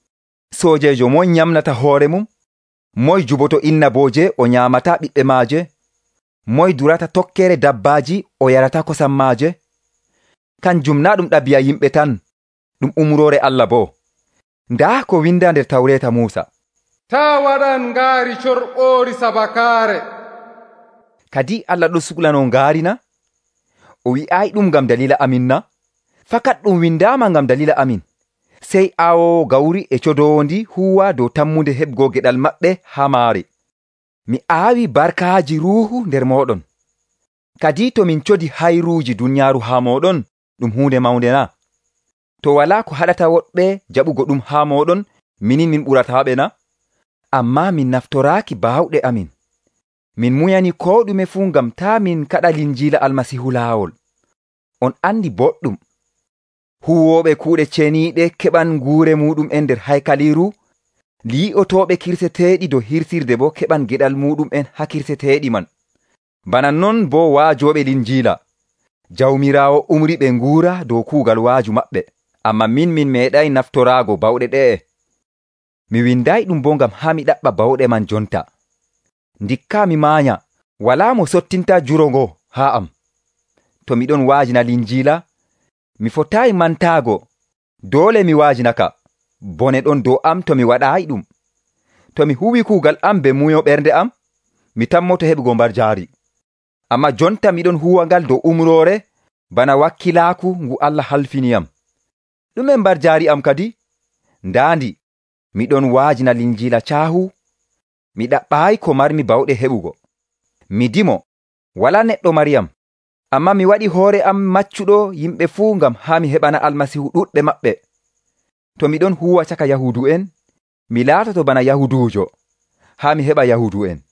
Sojejo moy nyamnata hoore mum? Moy juboto innaboje o nyamata ɓiɓɓe maaje? Moy durata tokkere dabbaji o yarata kosam maaje? Kanjum na ɗum ɗabi'a yimɓe tan, ɗum umrore Allah bo. Nda ko winda nder Tawreta Musa. Ta waɗan ngaari corɓoori sabakaare. Kadi Allah ɗo suklano ngaari na? O wi'ay ɗum ngam dalila amin na? Fakat ɗum windama ngam dalila amin. Sey awo gawri e codowondi huwa dow tammunde heɓgo geɗal maɓɓe ha maare. Mi aawi barkaaji ruuhu nder moɗon. Kadi to min codi hayruuji duniyaaru ha moɗon, ɗum hunde mawnde na? To wala ko haɗata woɗɓe jaɓugo ɗum ha moɗon, minin min ɓurataɓe na? Amma min naftoraki baawɗe amin. Min muyani ko ɗume fu ngam ta min kaɗa linjiila almasihu laawol. On andi boɗɗum. Huwoɓe kuuɗe ceniiɗe keɓan guure muɗum en nder haykaliru, li'otoɓe kirseteeɗi do hirsirde bo keɓan geɗal muɗum en ha kirseteeɗi man. Bana non bo waajoɓe linjiila. Jawmirawo umri ɓe nguura dow kuugal waaju maɓɓe. Amma min min meeɗay naftorago bawɗe ɗe'e. Mi winday ɗum bo ngam ha mi ɗaɓɓa bawɗe man jonta. Ndikka mi maanya, wala mo sottinta jurongo ha am. To miɗon waajina linjiila, mi fotayi mantago, dole mi waajinaka. Bone ɗon dow am to mi waɗayi ɗum. To mi huwi kuugal am be muyo ɓernde am, mi tammoto heɓugo mbar jaari. Amma jonta miɗon huwa ngal dow umrore, bana wakkilaaku ngu Allah halfiniyam. Ɗume mbar jaari am kadi? Ndandi, miɗon waajina linjiila caahu, mi ɗaɓɓayi ko marmi bawɗe heɓugo. Mi dimo, wala neɗɗo Mariyam, amma mi waɗi hoore am maccuɗo yimɓe fuu ngam ha mi heɓana almasihu ɗuɗɓe maɓɓe. To miɗon huwa caka Yahudu en, mi laatoto bana Yahudujo, ha mi heɓa Yahudu en.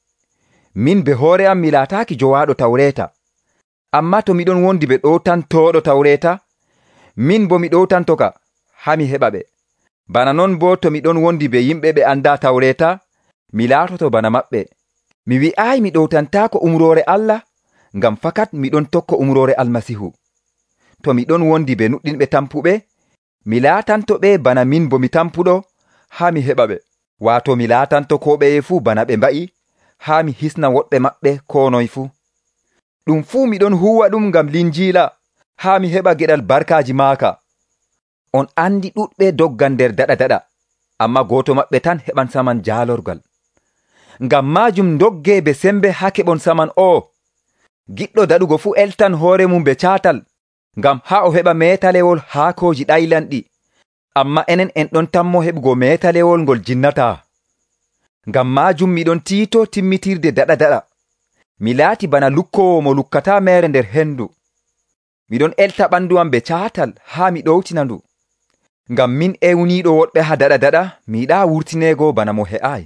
Min be hoore am mi laataki jowaɗo Tawreta, amma to miɗon wondi be ɗowtantoɗo Tawreta, min bo mi ɗowtantoka ha mi heɓa ɓe. Bana non bo to miɗon wondi be yimɓe ɓe anda Tawreta, mi laatoto bana maɓɓe. Mi wi'ayi mi ɗowtantako umrore Allah, ngam fakat miɗon tokko umrore almasihu. To miɗon wondi be nuɗɗinɓe tampuɓe, mi laatanto ɓe bana min bo mi tampuɗo, ha mi heɓa ɓe. Wato mi laatanto ko ɓeye fu bana ɓe mba'i, ha mi hisna woɗɓe maɓɓe ko noy fu. Ɗum fu miɗon huwa ɗum ngam linjiila, ha mi heɓa geɗal barkaji maaka. On andi ɗuɗɓe doggan nder daɗa daɗa, amma goto maɓɓe tan heɓan saman jaalorgal. Ngam majum dogge be sembe ha keɓon saman o. Giɗɗo daɗugo fu eltan hoore mum be caatal, ngam ha o heɓa metalewol haakoji ɗaylanɗi, amma enen en ɗon tammo heɓugo metalewol ngol jinnata. Ngam majum miɗon tiito timmitirde daɗa daɗa. Mi laati bana lukkowo mo lukkata mere nder hendu. Miɗon elta ɓandu am be caatal ha mi ɗowtina ndu. Ngam min ewniɗo woɗɓe ha daɗa daɗa, miɗa wurtinego bana mo he'ai.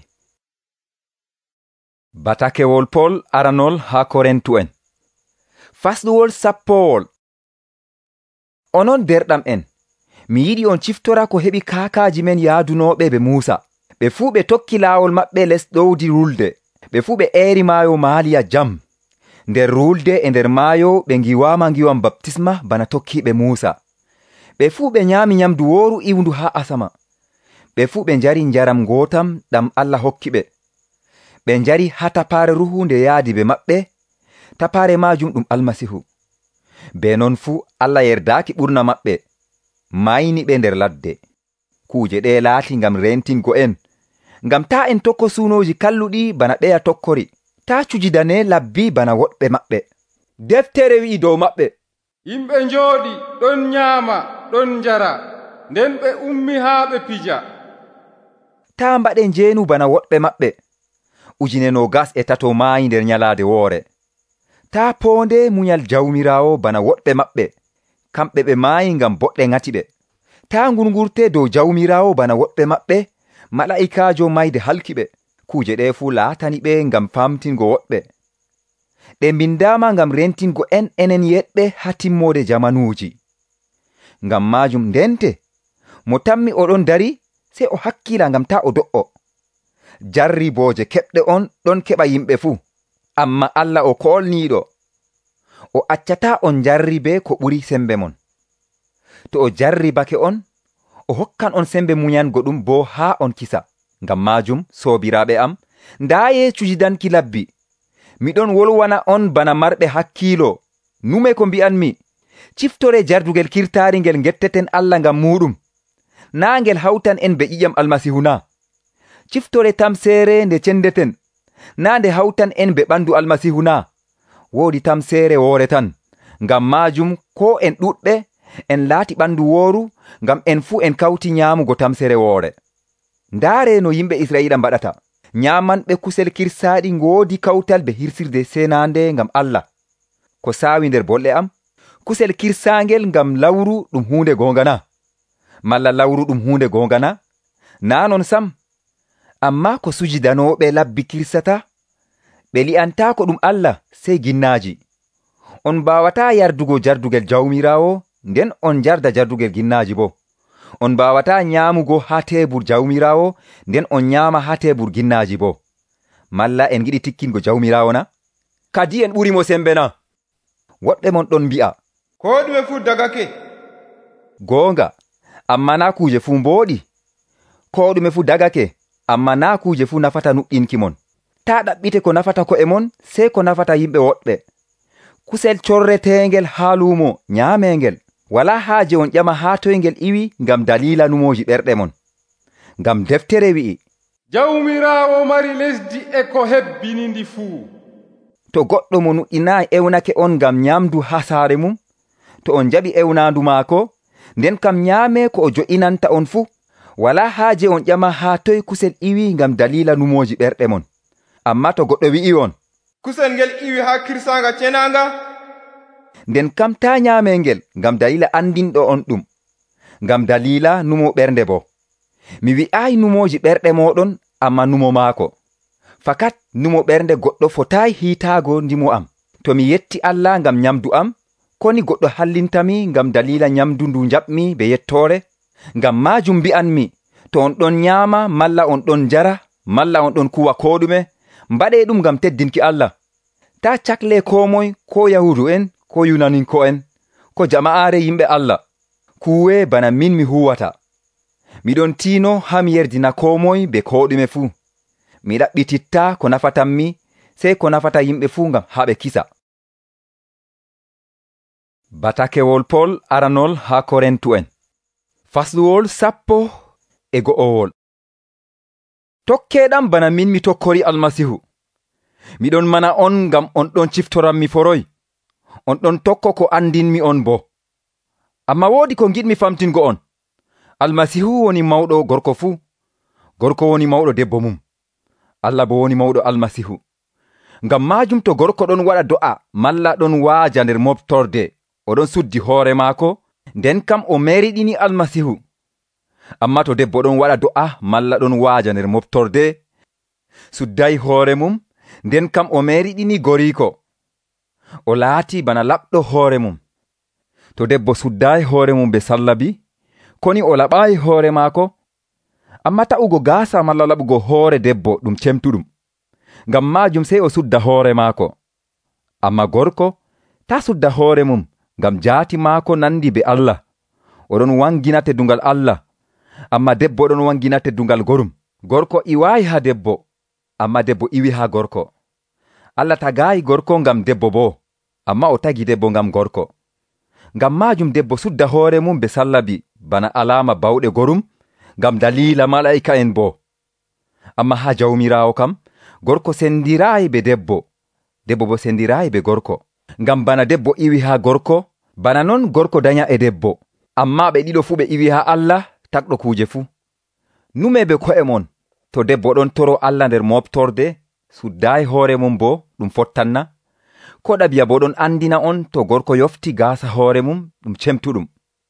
Batakewol Pol aranol ha Korentu en. Fasɗuwol sappowol. Onon derɗam en, mi yiɗi on ciftora ko heɓi kaakaji men yaadunoɓe be Musa. Ɓe fuu ɓe tokki laawol maɓɓe les ɗowdi rulde. Ɓe fuu ɓe eeri maayo Maaliya jam. Nder rulde e nder maayo ɓe ngiwama ngiwam baptisma bana tokkiɓe Musa. Ɓe fuu ɓe nyaami nyamdu wooru iwndu ha asama. Ɓe fuu ɓe njari njaram ngotam ɗam Allah hokki ɓe. Ɓe njari ha tapaare ruhu nde yaadi be maɓɓe, tapaare majum ɗum almasihu. Be non fuu Allah yerdaki ɓurna maɓɓe, mayni ɓe nder ladde. Kuje ɗe laati ngam rentingo en, ngam ta en tokko suunoji kalluɗi bana ɓeya tokkori, ta cujidane labbi bana woɗɓe maɓɓe. Deftere wi'i dow maɓɓe, yimɓe njooɗi ɗon nyaama ɗon njara, nden ɓe ummi haa ɓe pija. Ta mbaɗe njeenu bana woɗɓe maɓɓe, ujune nogas e tato maayi nder nyalaade woore. Ta poonde munyal jawmirawo bana woɗɓe maɓɓe, kamɓe ɓe maayi ngam boɗɗe ŋati ɓe. Ta ngurngurte dow jawmirawo bana woɗɓe maɓɓe, mala'ikajo mayde halki ɓe. Kuje ɗe fu laatani ɓe ngam famtingo woɗɓe. Ɗe mbindama ngam rentingo en enen yeɗɓe ha timmode jamanuuji. Ngam majum ndente, mo tammi oɗon dari, se o hakkila ngam ta o do'o. Jarriboje keɓɗe on ɗon keɓa yimɓe fu, amma Allah o kolniɗo. O accata on jarribe ko ɓuri sembe mon. to o jarribake on o hokkan on sembe munyango ɗum bo haa on kisa. Ngam majum soobiraaɓe am, ndaa Yeesu danki labbi, miɗon wolwana on bana marɓe hakkiilo. Nume ko mbi'anmi? Ciftore jardugel kirtaari ngel getteten Allah ngam muɗum, naa ngel hawtan en be ƴiƴam Almasihu na. Ciftore tamseere nde cendeten, naa nde hawtan en be ɓandu Almasihu na. Woodi tamseere woore tan. Ngam majum ko en ɗuɗɓe en laati ɓandu wooru, ngam en fuu en kawti nyaamugo tamseere woore. Ndaare no yimɓe Isra'iila mbaɗata. Nyamanɓe kusel kirsaaɗi ngoodi kawtal be hirsirde senande ngam Allah. Ko saawi nder bolɗe am, kusel kirsaangel ngam lawru ɗum hunde gonga na? Malla lawru ɗum hunde gonga na? Na non sam. Amma ko sujidanoɓe labbi kirsata, ɓe li'antako ɗum Allah sey ginnaaji. On mbawata yardugo jardugel jawmirawo, nden on jarda jardugel ginnaaji bo. On mbawata nyaamugo ha tebur jawmirawo, nden on nyaama ha tebur ginnaaji bo. Malla en giɗi tikkingo jawmirawo na? Kadi en ɓurimo sembe na? Woɗɓe mon ɗon mbi'a, ko ɗume fu dagake. Gonga, amma na kuje fu mboɗi. Ko ɗume fu dagake, amma na kuje fu nafata nuɗɗinki mon. Ta ɗaɓɓite ko nafata ko'e mon, sey ko nafata yimɓe woɗɓe. Kusel corretengel ha luumo nyaamengel. Wala haaje on ƴama ha toy ngel iwi ngam dalila numoji ɓerɗe mon. Ngam deftere wi'i, Jawmirawo mari lesdi e ko hebbini ndi fuu. To goɗɗo mo nuɗɗinayi ewnake on ngam nyamdu ha saare mum, to on jaɓi ewnandu maako, nden kam nyaame ko o jo'inanta on fuu. Wala haaje on ƴama ha toy kusel iwi ngam dalila numoji ɓerɗe mon. Amma to goɗɗo wi'i on, kusel ngel iwi ha kirsanga cenanga, nden kam ta nyaame ngel ngam dalila andinɗo on ɗum, ngam dalila numo ɓernde bo. Mi wi'ayi numoji ɓerɗe moɗon, amma numo maako. Fakat numo ɓernde goɗɗo fotayi hiitaago ndimo am. To mi yetti Allah ngam nyamdu am, koni goɗɗo hallintami ngam dalila nyamdu ndu jaɓmi be yettore. Ngam majum mbi'anmi, to on ɗon nyaama, malla on ɗon jara, malla on ɗon kuwa ko ɗume, mbaɗe ɗum ngam teddinki Allah. Ta cakle ko moy, ko Yahudu en, ko Yunaninko en, ko jama'are yimɓe Allah. Kuwe bana min mi huwata. Miɗon tino ha mi yerdina ko moy be ko ɗume fuu. Mi ɗaɓɓititta ko nafatanmi, sey ko nafata yimɓe fuu ngam haɓe kisa. Batakewol Pol aranol ha Korintu en. Fasluwol sappo e go'owol. Tokkeɗam bana min mi tokkori Almasihu. Miɗon mana on ngam on ɗon ciftoranmi foroy. On ɗon tokko ko andinmi on bo. Amma woodi ko giɗmi famtingo on. Almasihu woni mawɗo gorko fuu. Gorko woni mawɗo debbo mum. Allah bo woni mawɗo Almasihu. Ngam majum to gorko ɗon waɗa do'a, malla ɗon waaja nder moftorde, oɗon suddi hoore maako, nden kam o meriɗini Almasihu. Amma to debbo ɗon waɗa do'a, malla ɗon waaja nder moftorde, sudday hoore mum, nden kam o meriɗini goriko. O laati bana laɓɗo hoore mum. To debbo sudday hoore mum be sallabi, koni o laɓayi hoore maako. Amma ta'ugo gaasa malla laɓugo hoore debbo ɗum cemtuɗum. Ngam majum sey o sudda hoore maako. Amma gorko, ta sudda hoore mum, ngam jaati maako nandi be Allah. Oɗon wangina teddungal Allah. Amma debbo ɗon wangina teddungal gorum. Gorko iwayi ha debbo, amma debbo iwi ha gorko. Allah tagayi gorko ngam debbo bo, amma o tagi debbo ngam gorko. Ngam majum debbo sudda hoore mum be sallabi bana alama bawɗe gorum, ngam dalila mala'ika en bo. Amma ha jawmirawo kam, gorko sendirayi be debbo, debbo bo sendirayi be gorko. Ngam bana debbo iwi ha gorko, bana non gorko danya e debbo. Amma ɓe ɗiɗo fu ɓe iwi ha Allah, takɗo kuje fu. Nume be ko'e mon, to debbo ɗon toro Allah nder moftorde, suddayi hoore mum bo, ɗum fottanna. Ko ɗabiya bo ɗon andina on to gorko yofti gaasa hoore mum, ɗum cemtuɗum.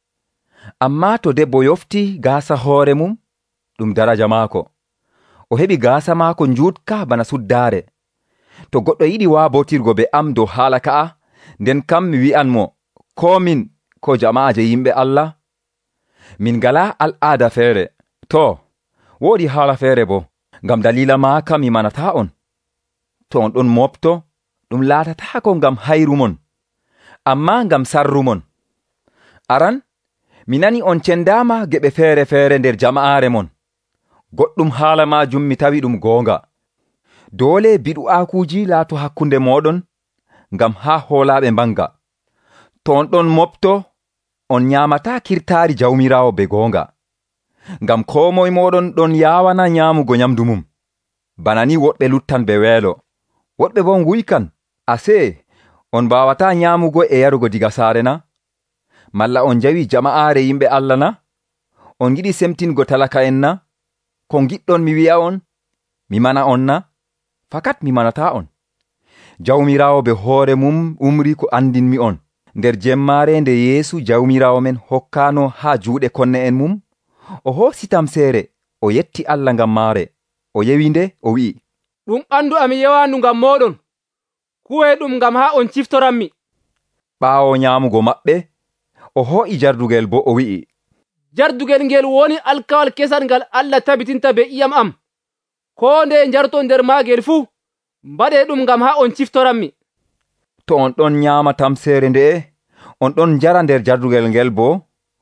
Amma to debbo yofti gaasa hoore mum, ɗum daraja maako. O heɓi gaasa maako njuutka bana suddaare. To goɗɗo yiɗi waabotirgo be am dow haala ka'a, nden kam mi wi'an mo, ko min, ko jama'aje yimɓe Allah, min ngala al'aada feere. To, woodi haala feere bo, ngam dalila maaka mi manata on. To on ɗon mofto, ɗum laatatako ngam hayru mon, amma ngam sarru mon. Aran, mi nani on cendama geɓe feere feere nder jama'are mon. Goɗɗum haala majum mi tawi ɗum goonga. Doole biɗu aakuji laato hakkunde moɗon, ngam ha hoolaɓe mbanga. To on ɗon mofto, on nyamata kirtaari jawmirawo be goonga. Ngam ko moye moɗon ɗon yawana nyamugo nyamdu mum. Bana ni woɗɓe luttan be weelo. Woɗɓe bon wuykan, ase on mbawata nyamugo e yarugo diga saare na? Malla on jawi jama'are yimɓe Allah na? On giɗi semtingo talaka en na? Ko giɗɗon mi wi'a on? Mi mana on na? Fakat mi manata on. Jawmirawo be hoore mum umri ko andinmi on. Nder jemmare nde Yeesu jawmirawo men hokkano ha juuɗe konne en mum, o hoosi tamseere, o yetti Allah ngam maare. O yewi nde, o wi'i, ɗum ɓandu ami yewandu ngam moɗon, kuwe ɗum ngam ha on ciftoranmi. Ɓaawo nyamugo maɓɓe, o ho'i jardugel bo o wi'i, jardugel ngel woni alkawal kesal ngal Allah tabitinta be iyam am. Ko nde jarto nder magel fuu, mbaɗe ɗum ngam ha on ciftoranmi. To on ɗon nyama tamseere nde, on ɗon jara nder jardugel ngel bo,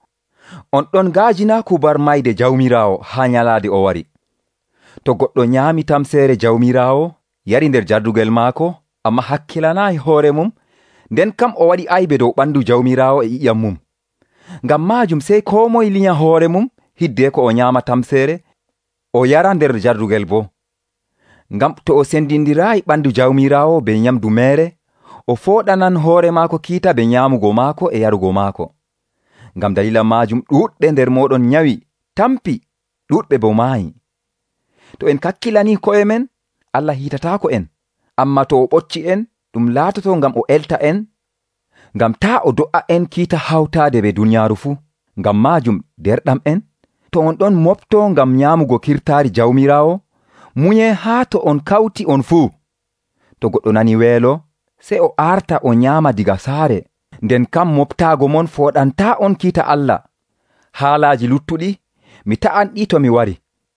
on ɗon gaajina kubar mayde jawmirawo ha nyalade o wari. To goɗɗo nyami tamseere jawmirawo, yari nder jardugel maako, amma hakkilanayi hoore mum, nden kam o waɗi aybe dow ɓandu jawmirawo e iyam mum. Ngam majum sey ko moye linya hoore mum, hidde ko o nyama tamseere, o yara nder jardugel bo. Ngam to o sendindirayi ɓandu jawmirawo be nyamdu mere, o foɗanan hoore maako kiita be nyamugo maako e yarugo maako. Ngam dalila majum ɗuɗɓe nder moɗon nyawi, tampi, ɗuɗɓe bo maayi. To en kakkilani ko'e men, Allah hitatako en, amma to o ɓocci en, ɗum laatoto ngam o elta en, ngam ta o do'a en kiita hawtade be duniyaaru fuu. Ngam majum derɗam en, to on ɗon mofto ngam nyamugo kirtaari jawmirawo, munye haa to on kawti on fuu. To goɗɗo nani weelo, sey o arta o nyama diga saare, nden kam moftago mon foɗanta on kiita Allah. Haalaji luttuɗi mi ta'an ɗi to mi wari.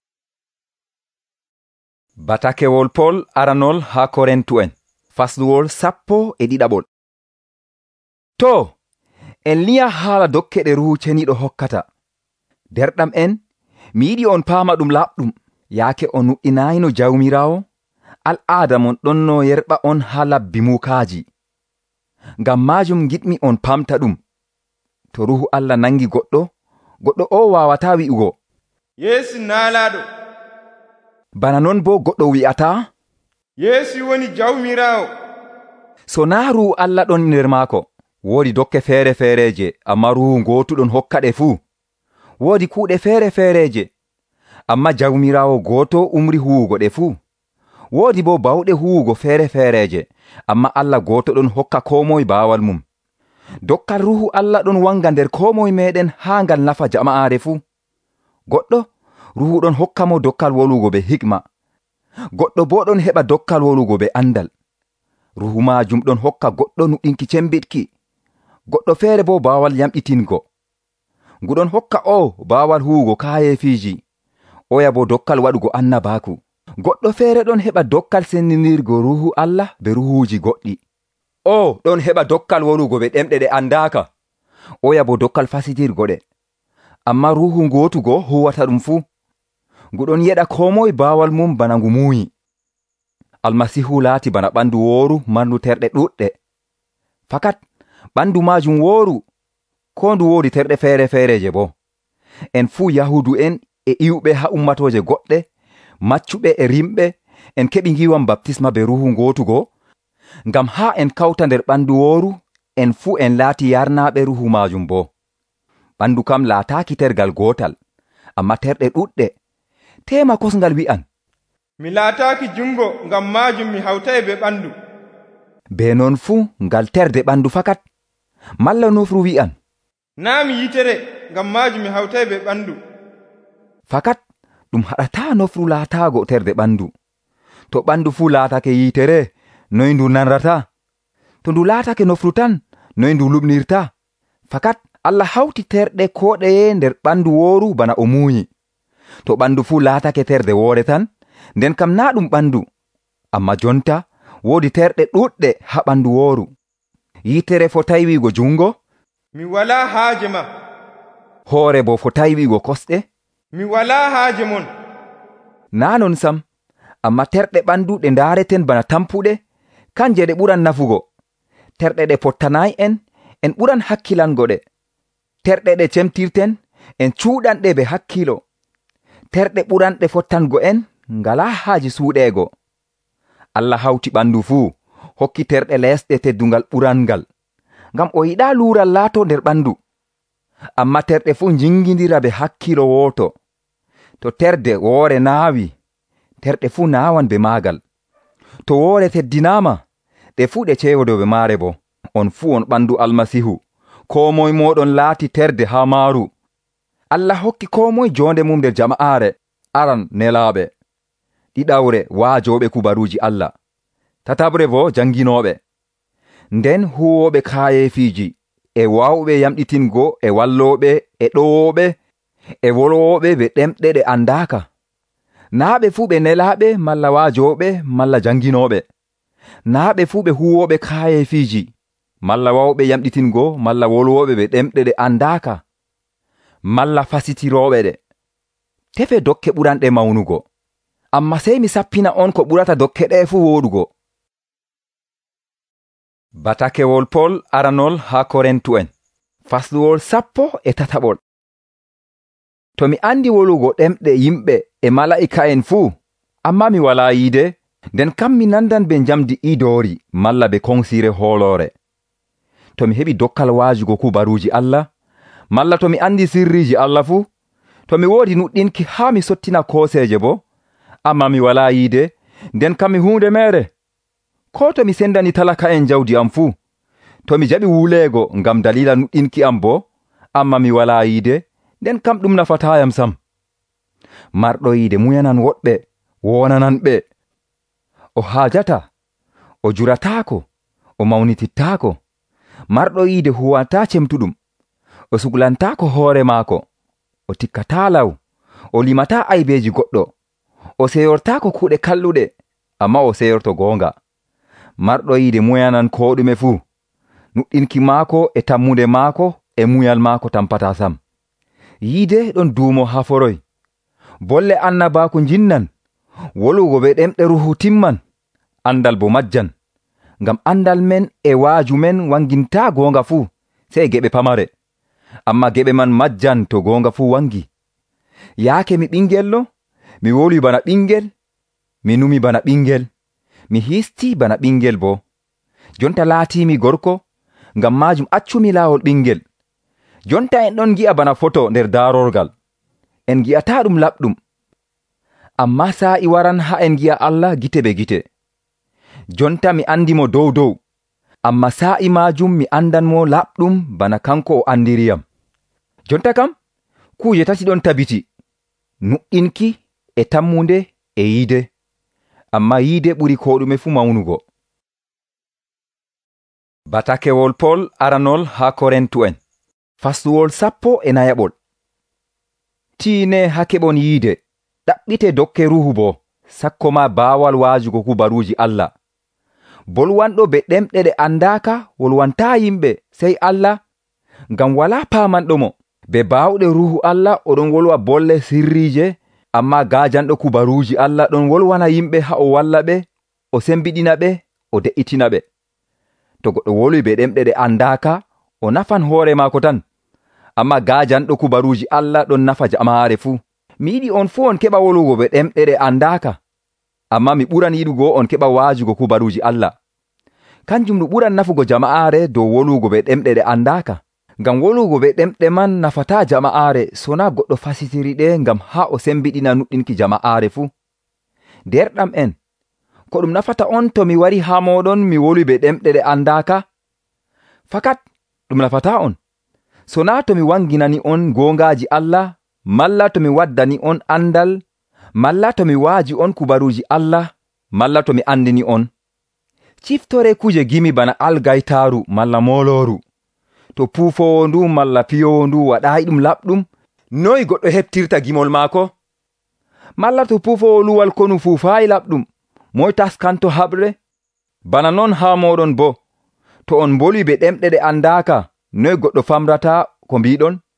Batakewol Pol aranol ha Korintu'en, fasluwol sappo e ɗiɗaɓol. To, en liya haala dokkeɗe ruhu ceniɗo hokkata. Derɗam en, mi yiɗi on paama ɗum laɓɗum, yaake on nuɗɗinayino jawmirawo, al'aada mon ɗonno yerɓa on ha labbi muukaaji. Ngam majum giɗmi on pamta ɗum. To ruhu Allah nangi goɗɗo, goɗɗo o wawata wi'ugo, Yeesu naalaɗo. Bana non bo goɗɗo wi'ata, Yeesu woni jawmirawo. So na ruhu Allah ɗon nder maako, woodi dokke feere feereje, amma ruhu gootuɗon hokkaɗe fuu. Woodi kuuɗe feere feereje, amma jawmirawo gooto umri huwugo ɗe fuu. Woodi bo bawɗe huwugo feere feereje, amma Allah gooto ɗon hokka ko moye baawal mum. Dokkal ruhu Allah ɗon wanga nder ko moye meɗen haa ngal nafa jama'are fuu. Goɗɗo ruhu ɗon hokka mo dokkal wolugo be hikma. Goɗɗo bo ɗon heɓa dokkal wolugo be andal. Ruhu majum ɗon hokka goɗɗo nuɗinki cembitki, goɗɗo feere bo baawal yamɗitingo. Nguɗon hokka o baawal huwugo kaayefiji, oya bo dokkal waɗugo annabaku. Goɗɗo feere ɗon heɓa dokkal sendinirgo ruhu Allah be ruhuji goɗɗi. O ɗon heɓa dokkal wolugo be ɗemɗe ɗe andaka, oya bo dokkal fasitirgo ɗe. Amma ruhu ngotugo huwata ɗum fuu. Nguɗon yeɗa ko moye baawal mum bana ngu muuyi. Almasihu laati bana ɓandu wooru marndu terɗe ɗuɗɗe. Fakat ɓandu majum wooru, ko ndu woodi terɗe feere feereje bo. En fuu Yahudu en e iwɓe ha ummatoje goɗɗe, maccuɓe e rimɓe, en keɓi ngiwam baptisma be ruhu ngotugo, ngam ha en kawta nder ɓandu wooru, en fuu en laati yarnaɓe ruhu majum bo. Ɓandu kam laataaki tergal gotal, amma terɗe ɗuɗɗe. Tema kosngal wi'an, Mi laataaki jungo, ngam majum mi hawtay be ɓandu. Be non fuu ngal terde ɓandu fakat. Malla nofru wi'an, Na mi yitere, ngam majum mi hawtay be ɓandu. Fakat ɗum haɗata nofru laataago terde ɓandu. To ɓandu fuu laatake yitere, noy ndu nanrata? To ndu laatake nofru tan, noy ndu luɓnirta? Fakat Allah hawti terɗe ko ɗeye nder ɓandu wooru bana o muuyi. To ɓandu fuu laatake terde woore tan, nden kam na ɗum ɓandu. Amma jonta woodi terɗe ɗuɗɗe ha ɓandu wooru. Yitere fotay wiigo jungo, Mi wala haaje ma. hoore bo fotayi wi'ugo kosɗe? Mi walaa haaje mon. Naa non sam, amma terɗe ɓandu ɗe ndaareten bana tampuɗe, kanje ɗe ɓuran nafugo. Terɗe ɗe pottanayi en, en ɓuran hakkilango ɗe. Terɗe ɗe cemtirten, en cuuɗanɗe be hakkilo. Terɗe ɓuranɗe fottango en, ngala haaji suuɗeego. Allah hawti ɓandu fuu, hokki terɗe leesɗe teddungal ɓurangal, ngam o yiɗa luural laato nder ɓandu. Amma terɗe fuu jingindira be hakkilo wooto. To terde woore naawi, terɗe fuu naawan be maagal. To woore teddinaama, ɗe fuu ɗe ceewodo be maare bo. On fuu on ɓandu Almasihu, ko moy moɗon laati terde haa maaru. Allah hokki ko moy jonde mum nder jama'aare, aran nelaaɓe, ɗiɗawre waajoɓe kubaruji Allah, tatabre bo janginoɓe, nden huwoɓe kaayefiiji, e wawɓe yamɗitingo e walloɓe e ɗowoɓe e wolowoɓe be ɗemɗe ɗe andaka. Naaɓe fuu ɓe nelaaɓe malla waajoɓe malla janginoɓe. Naaɓe fuu ɓe huwoɓe kaayefiiji, malla wawɓe yamɗitingo malla wolowoɓe be ɗemɗe ɗe andaka, malla fasitiroɓe ɗe. Tefe dokke ɓuranɗe mawnugo, amma sey mi sappina on ko ɓurata dokke ɗe fuu woɗugo. Batakewol Pol aranol ha Korintu'en, fasluwol sappo e tataɓol. To mi andi wolugo ɗemɗe yimɓe e mala'ika'en fuu, amma mi wala yiide, nden kam mi nandan be jamdi idori malla be konsire hoolore. To mi heɓi dokkal waajugo kubaruji Allah, malla to mi andi sirriji Allah fuu, to mi woodi nuɗɗinki haa mi sottina kooseje bo, amma mi wala yiide, nden kam mi hunde mere. Ko to mi sendani talaka en jawdi am fuu, to mi jaɓi wuleego ngam dalila nuɗɗinki am bo, amma mi wala yiide, nden kam ɗum nafatayam sam. Marɗo yiide muyanan woɗɓe, wonanan ɓe. O haajata, o jurataako, o mawnitittaako. Marɗo yiide huwata cemtuɗum, o suglantaako hoore maako, o tikkata law, o limata aybeji goɗɗo, o seyortaako kuuɗe kalluɗe, amma o seyorto goonga. Marɗo yiide muyanan ko ɗume fuu, nuɗɗinki maako e tammude maako e muyal maako tampata sam. Yiide ɗon duumo haa foroy, bolle annabaku jinnan, wolugo be ɗemɗe ruhu timman, andal bo majjan, ngam andal men e waaju men wanginta goonga fuu, sey geɓe pamare, amma geɓe man majjan to goonga fuu wangi. Yaake mi ɓingello, mi woli bana ɓingel, mi numi bana ɓingel, mi histi bana ɓingel bo. Jonta laatimi gorko, ngam majum accumi laawol ɓingel. Jonta en ɗon gi'a bana foto nder daarorgal, en gi'ata ɗum laɓɗum, amma sa'i waran ha en gi'a Allah gite be gite. Jonta mi andi mo dow dow, amma sa'i majum mi andan mo laɓɗum bana kanko o andiriyam. Jonta kam, kuje tati ɗon tabiti, nuɗɗinki e tammunde e yiide, amma yiide ɓuri ko ɗume fu mawnugo. Batakewol Pol aranol ha Korintu'en, fasluwol sappo e nayaɓol. Tiine ha keɓon yiide, ɗaɓɓite dokke ruhu bo, sakko ma baawal waajugo kubaruji Allah. Bolwanɗo be ɗemɗe ɗe andaka wolwanta yimɓe sey Allah, ngam wala pamanɗo mo. Be baawɗe ruhu Allah oɗon wolwa bolle sirrije, amma gajanɗo kubaruji Allah ɗon wolwana yimɓe ha o walla ɓe, o sembiɗina ɓe, o de'itina ɓe. To goɗɗo woli be ɗemɗe ɗe andaka, o nafan hoore maako tan, amma gajanɗo kubaruji Allah ɗon nafa jama'are fuu. Mi yiɗi on fuu on keɓa wolugo be ɗemɗe ɗe andaka, amma mi ɓuran yiɗugo on keɓa waajugo kubaruji Allah. Kanjum ndu ɓuran nafugo jama'are dow wolugo be ɗemɗe ɗe andaka, ngam wolugo be ɗemɗe man nafata jama'are sona goɗɗo fasitiri ɗe ngam ha o sembiɗina nuɗɗinki jama'are fuu. Derɗam en, ko ɗum nafata on to mi wari ha moɗon mi woli be ɗemɗe ɗe andaka? Fakat ɗum nafata on, sona to mi wanginani on gongaji Allah, malla to mi waddani on andal, malla to mi waaji on kubaruji Allah, malla to mi andini on. Ciftore kuje gimi bana algaytaru malla moloru. To puufowo ndu malla piyowo ndu waɗayi ɗum laɓɗum, noy goɗɗo heɓtirta gimol maako? Malla to puufowo luwal konu fuufayi laɓɗum, moy taskanto haɓre? Bana non ha moɗon bo, to on mboli be ɗemɗe ɗe andaka, noy goɗɗo famrata ko mbiɗon?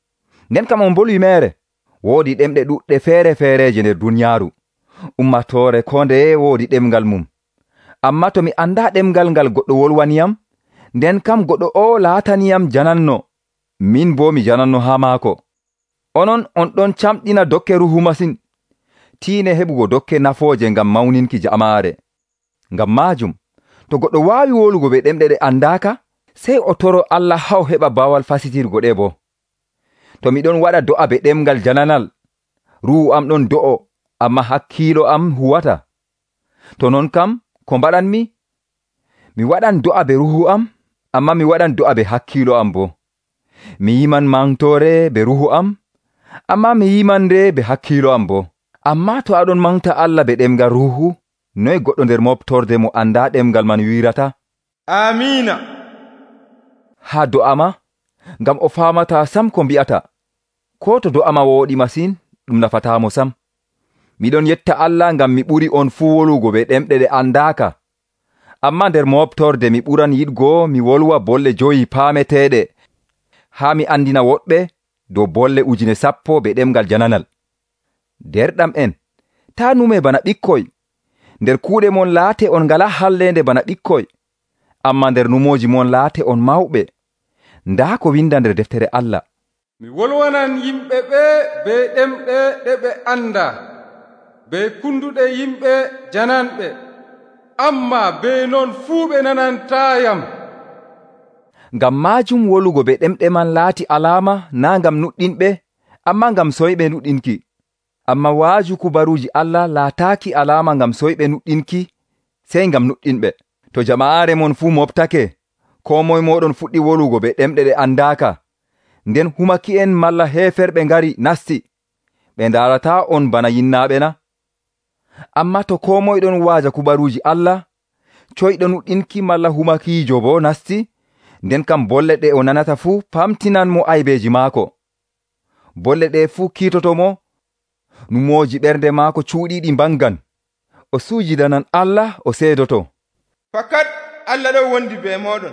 nden kam on bolwi mere woodi ɗemɗe ɗuɗɗe feere feereje nder duniyaaru ummatore ko ndeye woodi ɗemgal mum amma to mi anda ɗemgal ngal goɗɗo wolwaniyam nden kam goɗɗo o laataniyam jananno min bo mi jananno ha maako onon on ɗon camɗina dokke ruhu masin tiine heɓugo dokke nafooje ngam mawninki jamaare ngam majum to goɗɗo waawi wolugo be ɗemɗe ɗe andaka sey o toro Allah haw heɓa bawal fasitirgo ɗe bo to miɗon waɗa do'a be ɗemgal jananal ruhu am ɗon do'o amma hakkiilo am huwata to non kam ko mbaɗanmi mi waɗan do'a be ruhu am amma mi waɗan do'a be hakkiilo am bo mi yiman mantore be ruhu am amma mi yimande be hakkiilo am bo amma to aɗon manta Allah be ɗemgal ruhu noy goɗɗo nder moftorde mo anda ɗemgal man wirata amina ha do'ama ngam o famata sam ko mbi'ata ko to do'ama wooɗi masin ɗum nafatamo sam miɗon yetta Allah ngam mi ɓuri on fuu wolugo be ɗemɗe ɗe andaka amma nder moftorde mi ɓuran yiɗgo mi wolwa bolle joyi paameteɗe ha mi andina woɗɓe dow bolle ujune sappo be ɗemgal jananal derɗam en ta nume bana ɓikkoy nder kuuɗe mon laate on ngala hallende bana ɓikkoy amma nder numoji mon laate on mawɓe nda ko winda nder deftere Allah mi wolwanan yimɓe ɓe be ɗemɗe ɗe ɓe anda be kunduɗe yimɓe jananɓe amma be non fuu ɓe nanantayam ngam majum wolugo be ɗemɗe man laati alama na ngam nuɗɗinɓe amma ngam soyɓe nuɗɗinki amma waaju kubaruji Allah laataaki alama ngam soyɓe nuɗɗinki sey ngam nuɗɗinɓe to jama'are mon fuu moftake ko moy moɗon fuɗɗi wolugo be ɗemɗe ɗe andaka nden humaki en malla heferɓe ngari nasti ɓe ndarata on bana yinnaɓe na amma to ko moyɗon waaja kubaruji Allah coyɗo nuɗɗinki malla humakiijo bo nasti nden kam bolle ɗe o nanata fuu pamtinan mo aybeji maako bolle ɗe fuu kiitotomo numoji ɓernde maako cuuɗiɗi mbangan o suujidanan Allah o seedoto fakat Allah ɗo wondi be moɗon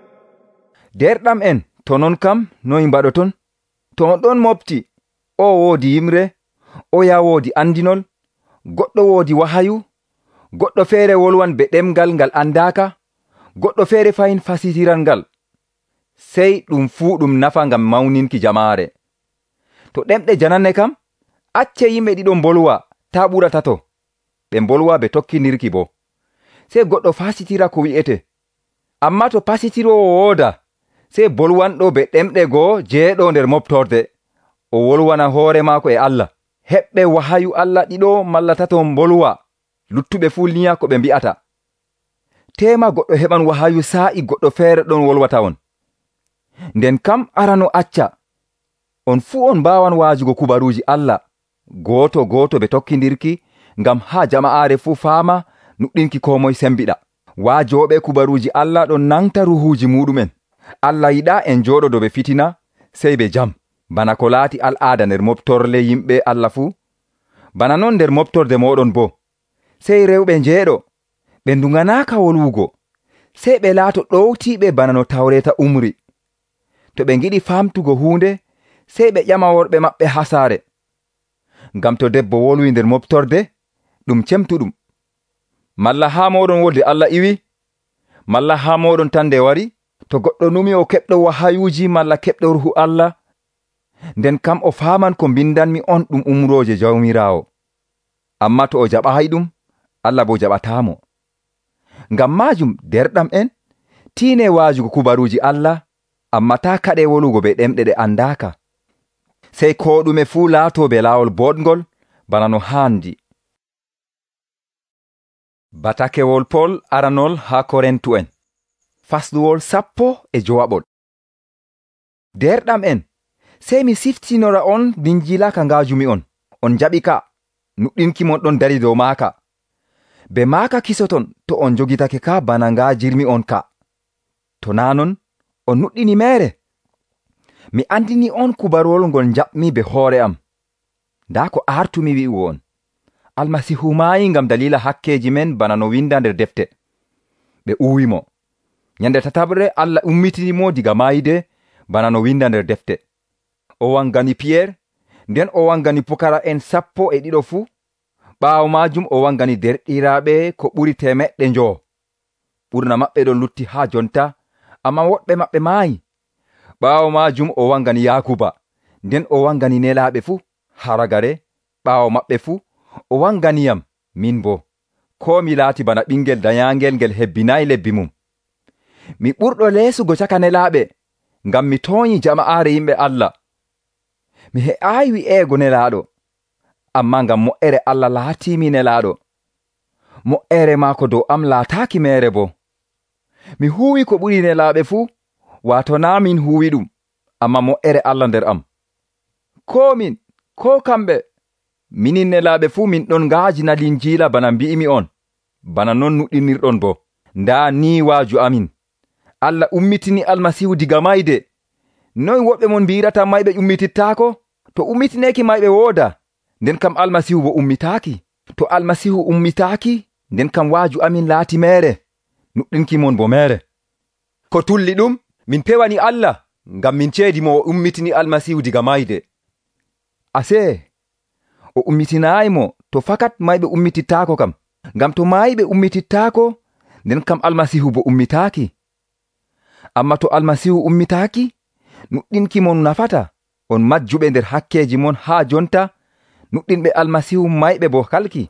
derɗam en to non kam noy mbaɗoton to on ɗon mofti o woodi yimre o ya woodi andinol goɗɗo woodi wahayu goɗɗo feere wolwan be ɗemgal ngal andaka goɗɗo feere fayin fasitiran ngal sey ɗum fuu ɗum nafa ngam mawninki jamaare to ɗemɗe jananne kam acce yimɓe ɗiɗon bolwa ta ɓuratato ɓe bolwa be tokkinirki bo sey goɗɗo fasitira ko wi'ete amma to fasitirowo wooda sey bolwanɗo be ɗemɗe goo jeeɗo nder moftorde o wolwana hoore maako e Allah heɓɓe wahayu Allah ɗiɗo malla tato bolwa luttuɓe fuu niya ko ɓe mbi'ata tema goɗɗo heɓan wahayu sa'i goɗɗo feere ɗon wolwata on nden kam arano acca on fuu on mbawan waajugo kubaruji Allah goto goto be tokkindirki ngam ha jama'are fuu faama nuɗɗinki ko moy sembiɗa waajoɓe kubaruji Allah ɗon nanta ruhuji muɗumen Allah yiɗa en joɗodo be fitina sey be jam bana ko laati al'ada nder moftorle yimɓe Allah fuu bana non nder moftorde moɗon bo sey rewɓe njeeɗo ɓe nduganaka wolwugo sey ɓe laato ɗowtiɓe bana no tawreta umri to ɓe giɗi famtugo hunde sey ɓe ƴama worɓe maɓɓe hasare ngam to debbo wolwi nder moftorde ɗum cemtuɗum malla ha moɗon wolde Allah iwi malla ha moɗon tan nde wari to goɗɗo numi o keɓɗo wahayuji malla keɓɗo ruhu Allah nden kam o faman ko mbindanmi on ɗum umroje jawmirawo amma to o jaɓayi ɗum Allah bo jaɓatamo ngam majum derɗam en tiine waajugo kubaruji Allah amma ta kaɗe wolugo be ɗemɗe ɗe andaka sey ko ɗume fuu laato be laawol boɗgol bana no handi batakewol Pol aranol ha Korintu en fasduwol sappo e jowaɓol derɗam en sey mi siftinora on linjila ka ngajumi on on jaɓi ka nuɗɗinki mon ɗon dari dow maaka be maaka kisoton to on jogitake ka bana ngajirmi on ka to nanon on nuɗɗini mere mi andini on kubarwol ngol jaɓmi be hoore am nda ko artumi wi'ugo on almasihu maayi ngam dalila hakkeji men bana no winda nder defte ɓe uwimo nyande tatabre Allah ummitinimo diga maayide bana no winda nder defte o wangani Piyeer, nden o wangani pukara en sappo e ɗiɗo fuu. Ɓaawo majum o wangani derɗiraaɓe ko ɓuri temeɗɗe njoo. Ɓurna maɓɓe ɗon lutti haa jonta, amma woɗɓe maɓɓe maayi. Ɓaawo majum o wangani Yakuba, nden o wangani nelaaɓe fuu. Haragare ɓaawo maɓɓe fuu o wanganiyam min bo, ko mi laati bana ɓingel dayangel ngel hebbinayi lebbi mum. Mi ɓurɗo leesugo caka nelaaɓe, ngam mi tooñi jama'aare yimɓe Allah. Mi he'aayi wi'eego nelaaɗo, amma ngam mo'ere Allah laatimi nelaaɗo. Mo'ere maako dow am laataaki mere bo. Mi huuwi ko ɓuri nelaaɓe fuu, waato naa min huuwi ɗum, amma mo'ere Allah nder am. Ko min, ko kamɓe, minin nelaaɓe fuu min ɗon ngaajina linjiila bana mbi'imi on, bana non nuɗɗinirɗon bo. Ndaa ni waaju amin, Allah ummitini Almasihu diga mayde. Noy woɓɓe mon mbirata mayɓe ummitittaako? To ummitineeki mayɓe wooda, nden kam Almasihu bo ummitaaki. To Almasihu ummitaaki, nden kam waaju amin laati mere, nuɗɗinki mon bo mere. Ko tulli ɗum, min pewani Allah, ngam min ceedi mo o ummitini Almasihu diga mayde. Ase, o ummitinaayi mo to fakat mayɓe ummitittaako kam, ngam to mayɓe ummitittaako, nden kam Almasihu bo ummitaaki. Amma to Almasihu ummitaaki, nuɗɗinki mon nafata, on majjuɓe nder hakkeji mon haa jonta, nuɗɗinɓe Almasihu mayɓe bo kalki.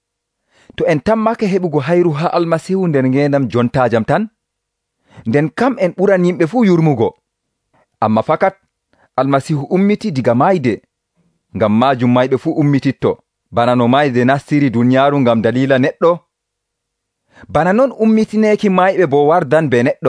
To en tammake heɓugo hayru haa Almasihu nder ngendam jontajam tan, nden kam en ɓuran yimɓe fuu yurmugo. Amma fakat Almasihu ummiti diga mayde, ngam majum mayɓe fuu ummititto, bana no mayde nastiri duniyaaru ngam dalila neɗɗo. Bana non ummitineeki mayɓe bo wardan be neɗɗo.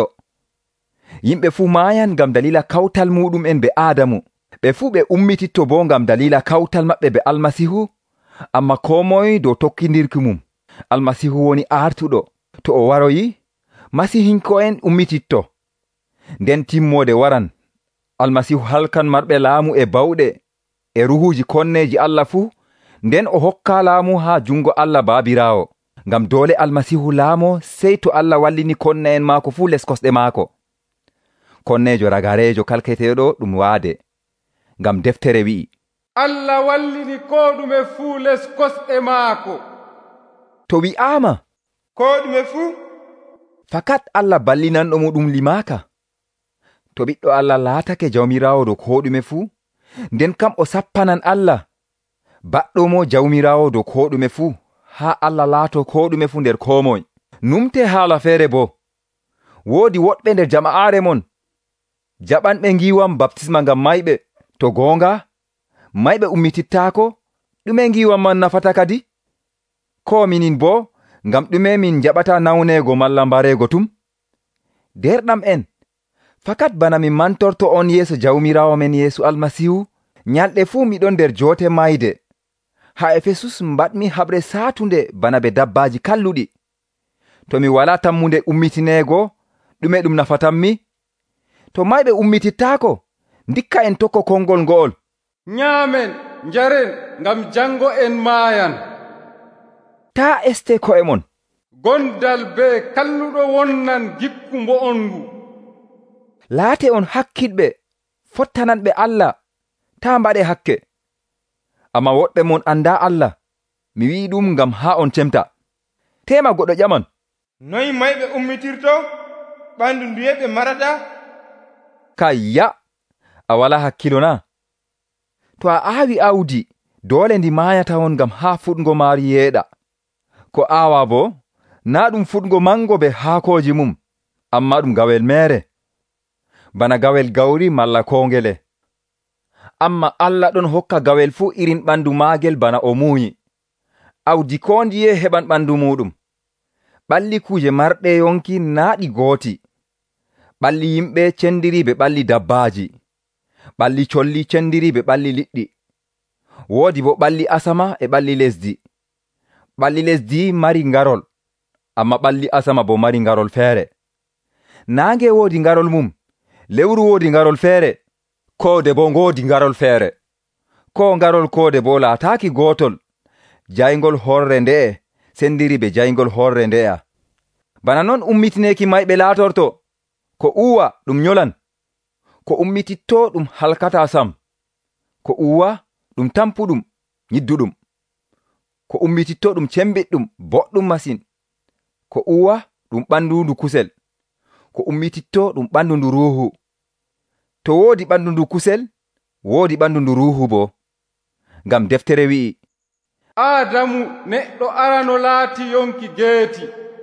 Yimɓe fuu maayan ngam dalila kawtal muɗum en be Adamu. Ɓe fuu ɓe ummititto bo ngam dalila kawtal maɓɓe be Almasihu, amma ko moye dow tokkindirki mum. Almasihu woni artuɗo. To o waroyi, masihinko en ummititto. Nden timmode waran, Almasihu halkan marɓe laamu e bawɗe e ruhuji konneji Allah fuu, nden o hokka laamu haa jungo Allah Baabiraawo. Ngam doole Almasihu laamo sey to Allah wallini konne en maako fuu les kosɗe maako. Konnejo ragarejo kalketeɗo ɗum waade, ngam deftere wi'i, Allah wallini ko ɗume fuu les kosɗe maako. To wi'ama ko ɗume fuu, fakat Allah ballinanɗo mo ɗum limaaka. To ɓiɗɗo Allah laatake jawmirawo dow ko ɗume fuu, nden kam o sappanan Allah baɗɗo mo jawmirawo dow ko ɗume fuu, haa Allah laato ko ɗume fuu nder ko moye. Numte haala feere bo, woodi woɗɓe nder jama'aare mon jaɓanɓe ngiwam baptisma ngam mayɓe. To goonga mayɓe ummitittaako, ɗume ngiwam man nafata kadi? Ko minin bo, ngam ɗume min jaɓata nawnego malla mbarego tum? Derɗam en, fakat bana min mantorto on yeeso jawmirawo men Yeesu Almasihu, nyalɗe fuu miɗon nder joote mayde. Ha Efesus mbaɗmi haɓre saatunde bana be dabbaji kalluɗi. To mi wala tammunde ummitinego, ɗume ɗum nafatanmi? To mayɓe ummitittaako, ndikka en tokko kongol ngo'ol. Nyaamen, njaren, ngam jango en maayan. Ta este ko'e mon. Gondal be kalluɗo wonnan gikku mbo'ongu. Laate on hakkiɗɓe, fottananɓe Allah, ta mbaɗe hakke. Amma woɗɓe mon anda Allah, mi wi'i ɗum ngam haa on cemta. Tema goɗɗo ƴaman, noy mayɓe ummitirto, ɓandu nduye ɓe marata? Kayya, a wala hakkilo na? To a aawi awdi, doole ndi maayata on ngam haa fuɗgo maari yeeɗa. Ko aawa bo, na ɗum fuɗgo mango be haakoji mum, amma ɗum gawel mere, bana gawel gawri malla kongele. Amma Allah ɗon hokka gawel fuu irin ɓandu maagel bana o muuyi. Awdi ko ndiye heɓan ɓandu muɗum. Ɓalli kuje marɗe yonki naaɗi gooti. Ɓalli yimɓe cendiri be ɓalli dabbaji. Ɓalli colli cendiri be ɓalli liɗɗi. Woodi bo ɓalli asama e ɓalli lesdi. Ɓalli lesdi mari ngarol, amma ɓalli asama bo mari ngarol feere. Naange woodi ngarol mum, lewru woodi ngarol feere, koode bo ngoodi ngarol feere. Ko ngarol koode bo laataaki gootol. Jayngol horre nde'e sendiri be jayngol horre nde'a. Bana non ummitineeki mayɓe laatorto, ko uwa ɗum nyolan, ko ummititto ɗum halkata sam. ko uwa ɗum tampuɗum nyidduɗum, ko ummititto ɗum cembiɗɗum boɗɗum masin, ko uwa ɗum ɓandu ndu kusel, ko ummititto ɗum ɓandu ndu ruhu. To woodi ɓandu ndu kusel, woodi ɓandu ndu ruhu bo. Ngam deftere wi'i, Adamu neɗɗo arano laati yonki geeti.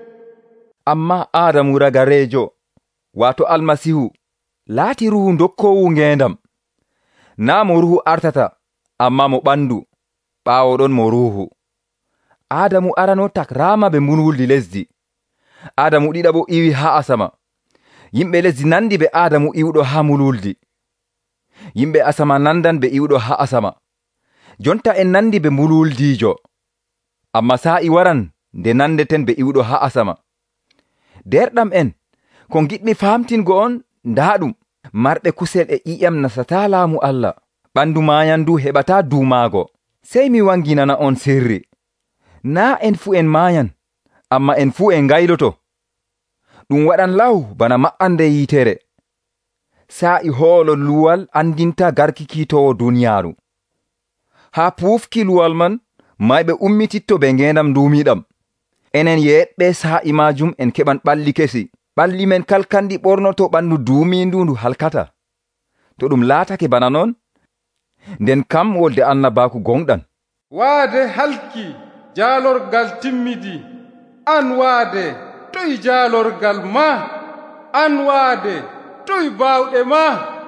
Amma Adamu ragarejo, wato Almasihu, laati ruhu dokkowu ngendam. Na mo ruhu artata, amma mo ɓandu, ɓaawo ɗon mo ruhu. Adamu arano takrama be mbulwuldi lesdi. Adamu ɗiɗaɓo iwi ha asama. Yimɓe lesdi nandi be Adamu iwɗo ha mbulwuldi. Yimɓe asama nandan be iwɗo ha asama. Jonta en nandi be mbulwuldijo, amma sa'i waran nde nandeten be iwɗo ha asama. Derɗam en, ko giɗmi famtingo on nda ɗum, marɓe kusel e ƴiƴam nasata laamu Allah. Ɓandu mayandu heɓata duumaago. Sey mi wanginana on sirri. Na en fu en mayan, amma en fu en gayloto. Ɗum waɗan law bana ma'ande yitere. Sa'i hoolo luwal andinta garki kiitowo duniyaaru. Ha puufki luwal man, mayɓe ummititto be ngendam ndumiɗam. Enen yeɓɓe sa'i majum en keɓan ɓalli kesi. Ɓalli men kalkandi ɓornoto ɓandu duumindu ndu halkata. To ɗum laatake bana non, nden kam wolde annabaku gonɗan. Waade halki, jaalorgal timmidi. An waade, toy jaalorgal ma? An waade, toy baawɗe ma?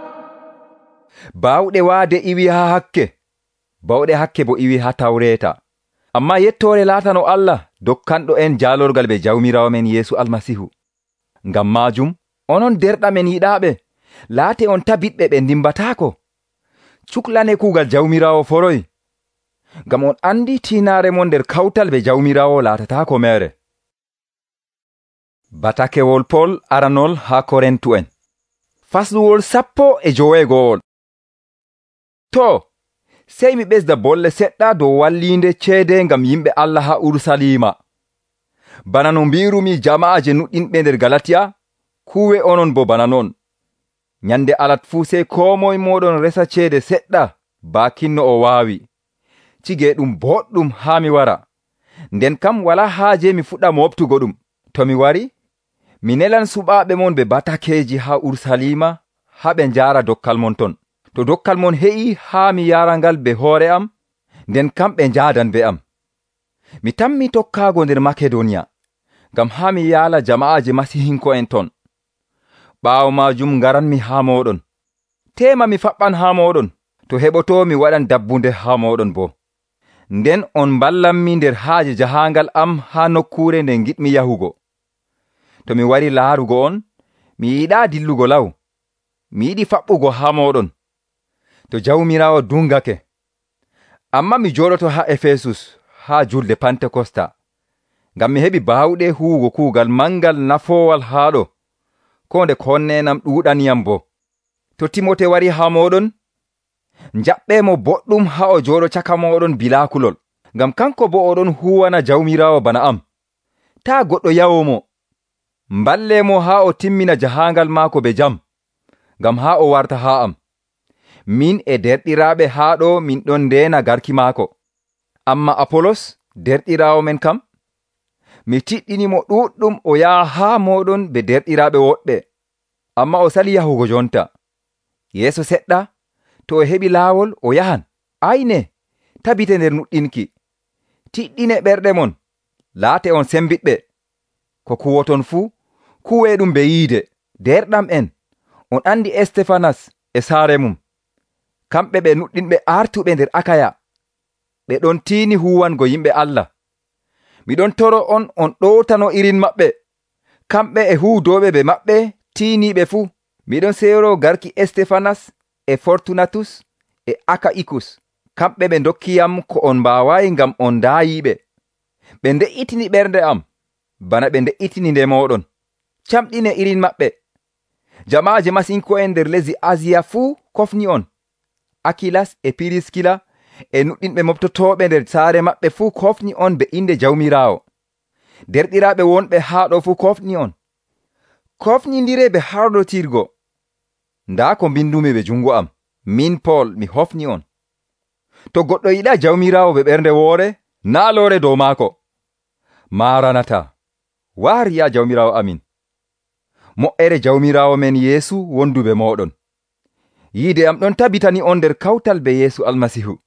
Baawɗe waade iwi ha hakke, bawɗe hakke bo iwi ha tawreta. Amma yettore laatano Allah dokkanɗo en jaalorgal be jawmirawo men Yeesu Almasihu. Ngam majum, onon derɗa men yiɗaɓe, laate on tabiɗɓe ɓe ndimbatako. Cuklane kugal jawmirawo foroy. Ngam on andi tinare mon nder kawtal be jawmirawo laatatako mere. Batakewol Pol aranol ha Korintu en. Fasluwol sappo e joweegowol. To, sey mi ɓesda bolle seɗɗa dow wallinde ceede ngam yimɓe Allah ha Urusalima. Bana no mbirumi jama'aje nuɗɗinɓe nder Galatiya, kuwe onon bo bana non. Nyande alat fu sey ko moye moɗon resa ceede seɗɗa bakinno o waawi. Cige ɗum boɗɗum ha mi wara. Nden kam wala haaje mi fuɗɗa moftugo ɗum. To mi wari, mi nelan suɓaɓe mon be batakeji ha Urusalima ha ɓe njara dokkal mon ton. To dokkal mon he'i ha mi yarangal be hoore am, nden kam ɓe njaadan be am. Mi tammi tokkaago nder Makedoniya, ngam ha mi yaala jama'aje masihinko en ton. Ɓaawo majum ngaranmi ha moɗon. Tema mi faɓɓan ha moɗon, to heɓoto mi waɗan dabbunde ha moɗon bo. Nden on ballanmi nder haaje jahangal am ha nokkure nde giɗmi yahugo. To mi wari laarugo on, mi yiɗa dillugo law. Mi yiɗi faɓɓugo ha moɗon. To jawmirawo dungake. Amma mi joɗoto ha Efesus ha julde Pentekosta, ngam mi heɓi baawɗe huwugo kuugal mangal nafoowal haɗo, ko nde konnenam ɗuɗaniyam bo. To Timote wari ha moɗon, njaɓɓe mo boɗɗum ha o joɗo caka moɗon bila kulol, ngam kanko bo oɗon huwana jawmirawo bana am. Ta goɗɗo yawomo, mballe mo ha o timmina jahangal maako be jam, ngam ha o warta ha am. Min e derɗiraɓe haɗo min ɗon ndena garki maako. Amma Apolos, derɗirawo men kam, mi tiɗɗinimo ɗuɗɗum o yaha ha moɗon be derɗiraɓe woɗɓe, amma o sali yahugo jonta. Yeeso seɗɗa, to o heɓi laawol o yahan. Ayne, tabite nder nuɗɗinki. Tiɗɗine ɓerɗe mon, laate on sembiɗɓe. Ko kuwoton fuu, kuwe ɗum be yiide. Derɗam en, on andi Estefanas e saare mum. Kamɓe ɓe nuɗɗinɓe artuɓe nder Akaya. Ɓe ɗon tiini huwango yimɓe Allah. Miɗon toro on on ɗowtano irin maɓɓe. Kamɓe e huudoɓe be maɓɓe tiiniɓe fuu. Miɗon sero garki Estefanas e Fortunatus e Akaikus. Kamɓe ɓe dokkiyam ko on mbawayi ngam on daayiɓe. Ɓe nde'itini ɓernde am, bana ɓe nde'itini nde moɗon. Camɗine irin maɓɓe. Jama'aje masinko en nder lesdi Asiya fuu kofni on. Akilas e Piriskila e nuɗɗinɓe moftotoɓe nder saare maɓɓe fuu kofni on be inde jawmirawo. Derɗiraɓe wonɓe haɗo fuu kofni on. Kofnidire be hardotirgo. Nda ko mbindumi be jungo am. Min Paul mi hofni on. To goɗɗo yiɗa jawmirawo be ɓernde woore, naalore dow maako. Maranata, waar ya jawmirawo amin. Mo'ere jawmirawo men Yeesu wondu be moɗon. Yiide am ɗon tabitani on nder kawtal be Yeesu Almasihu.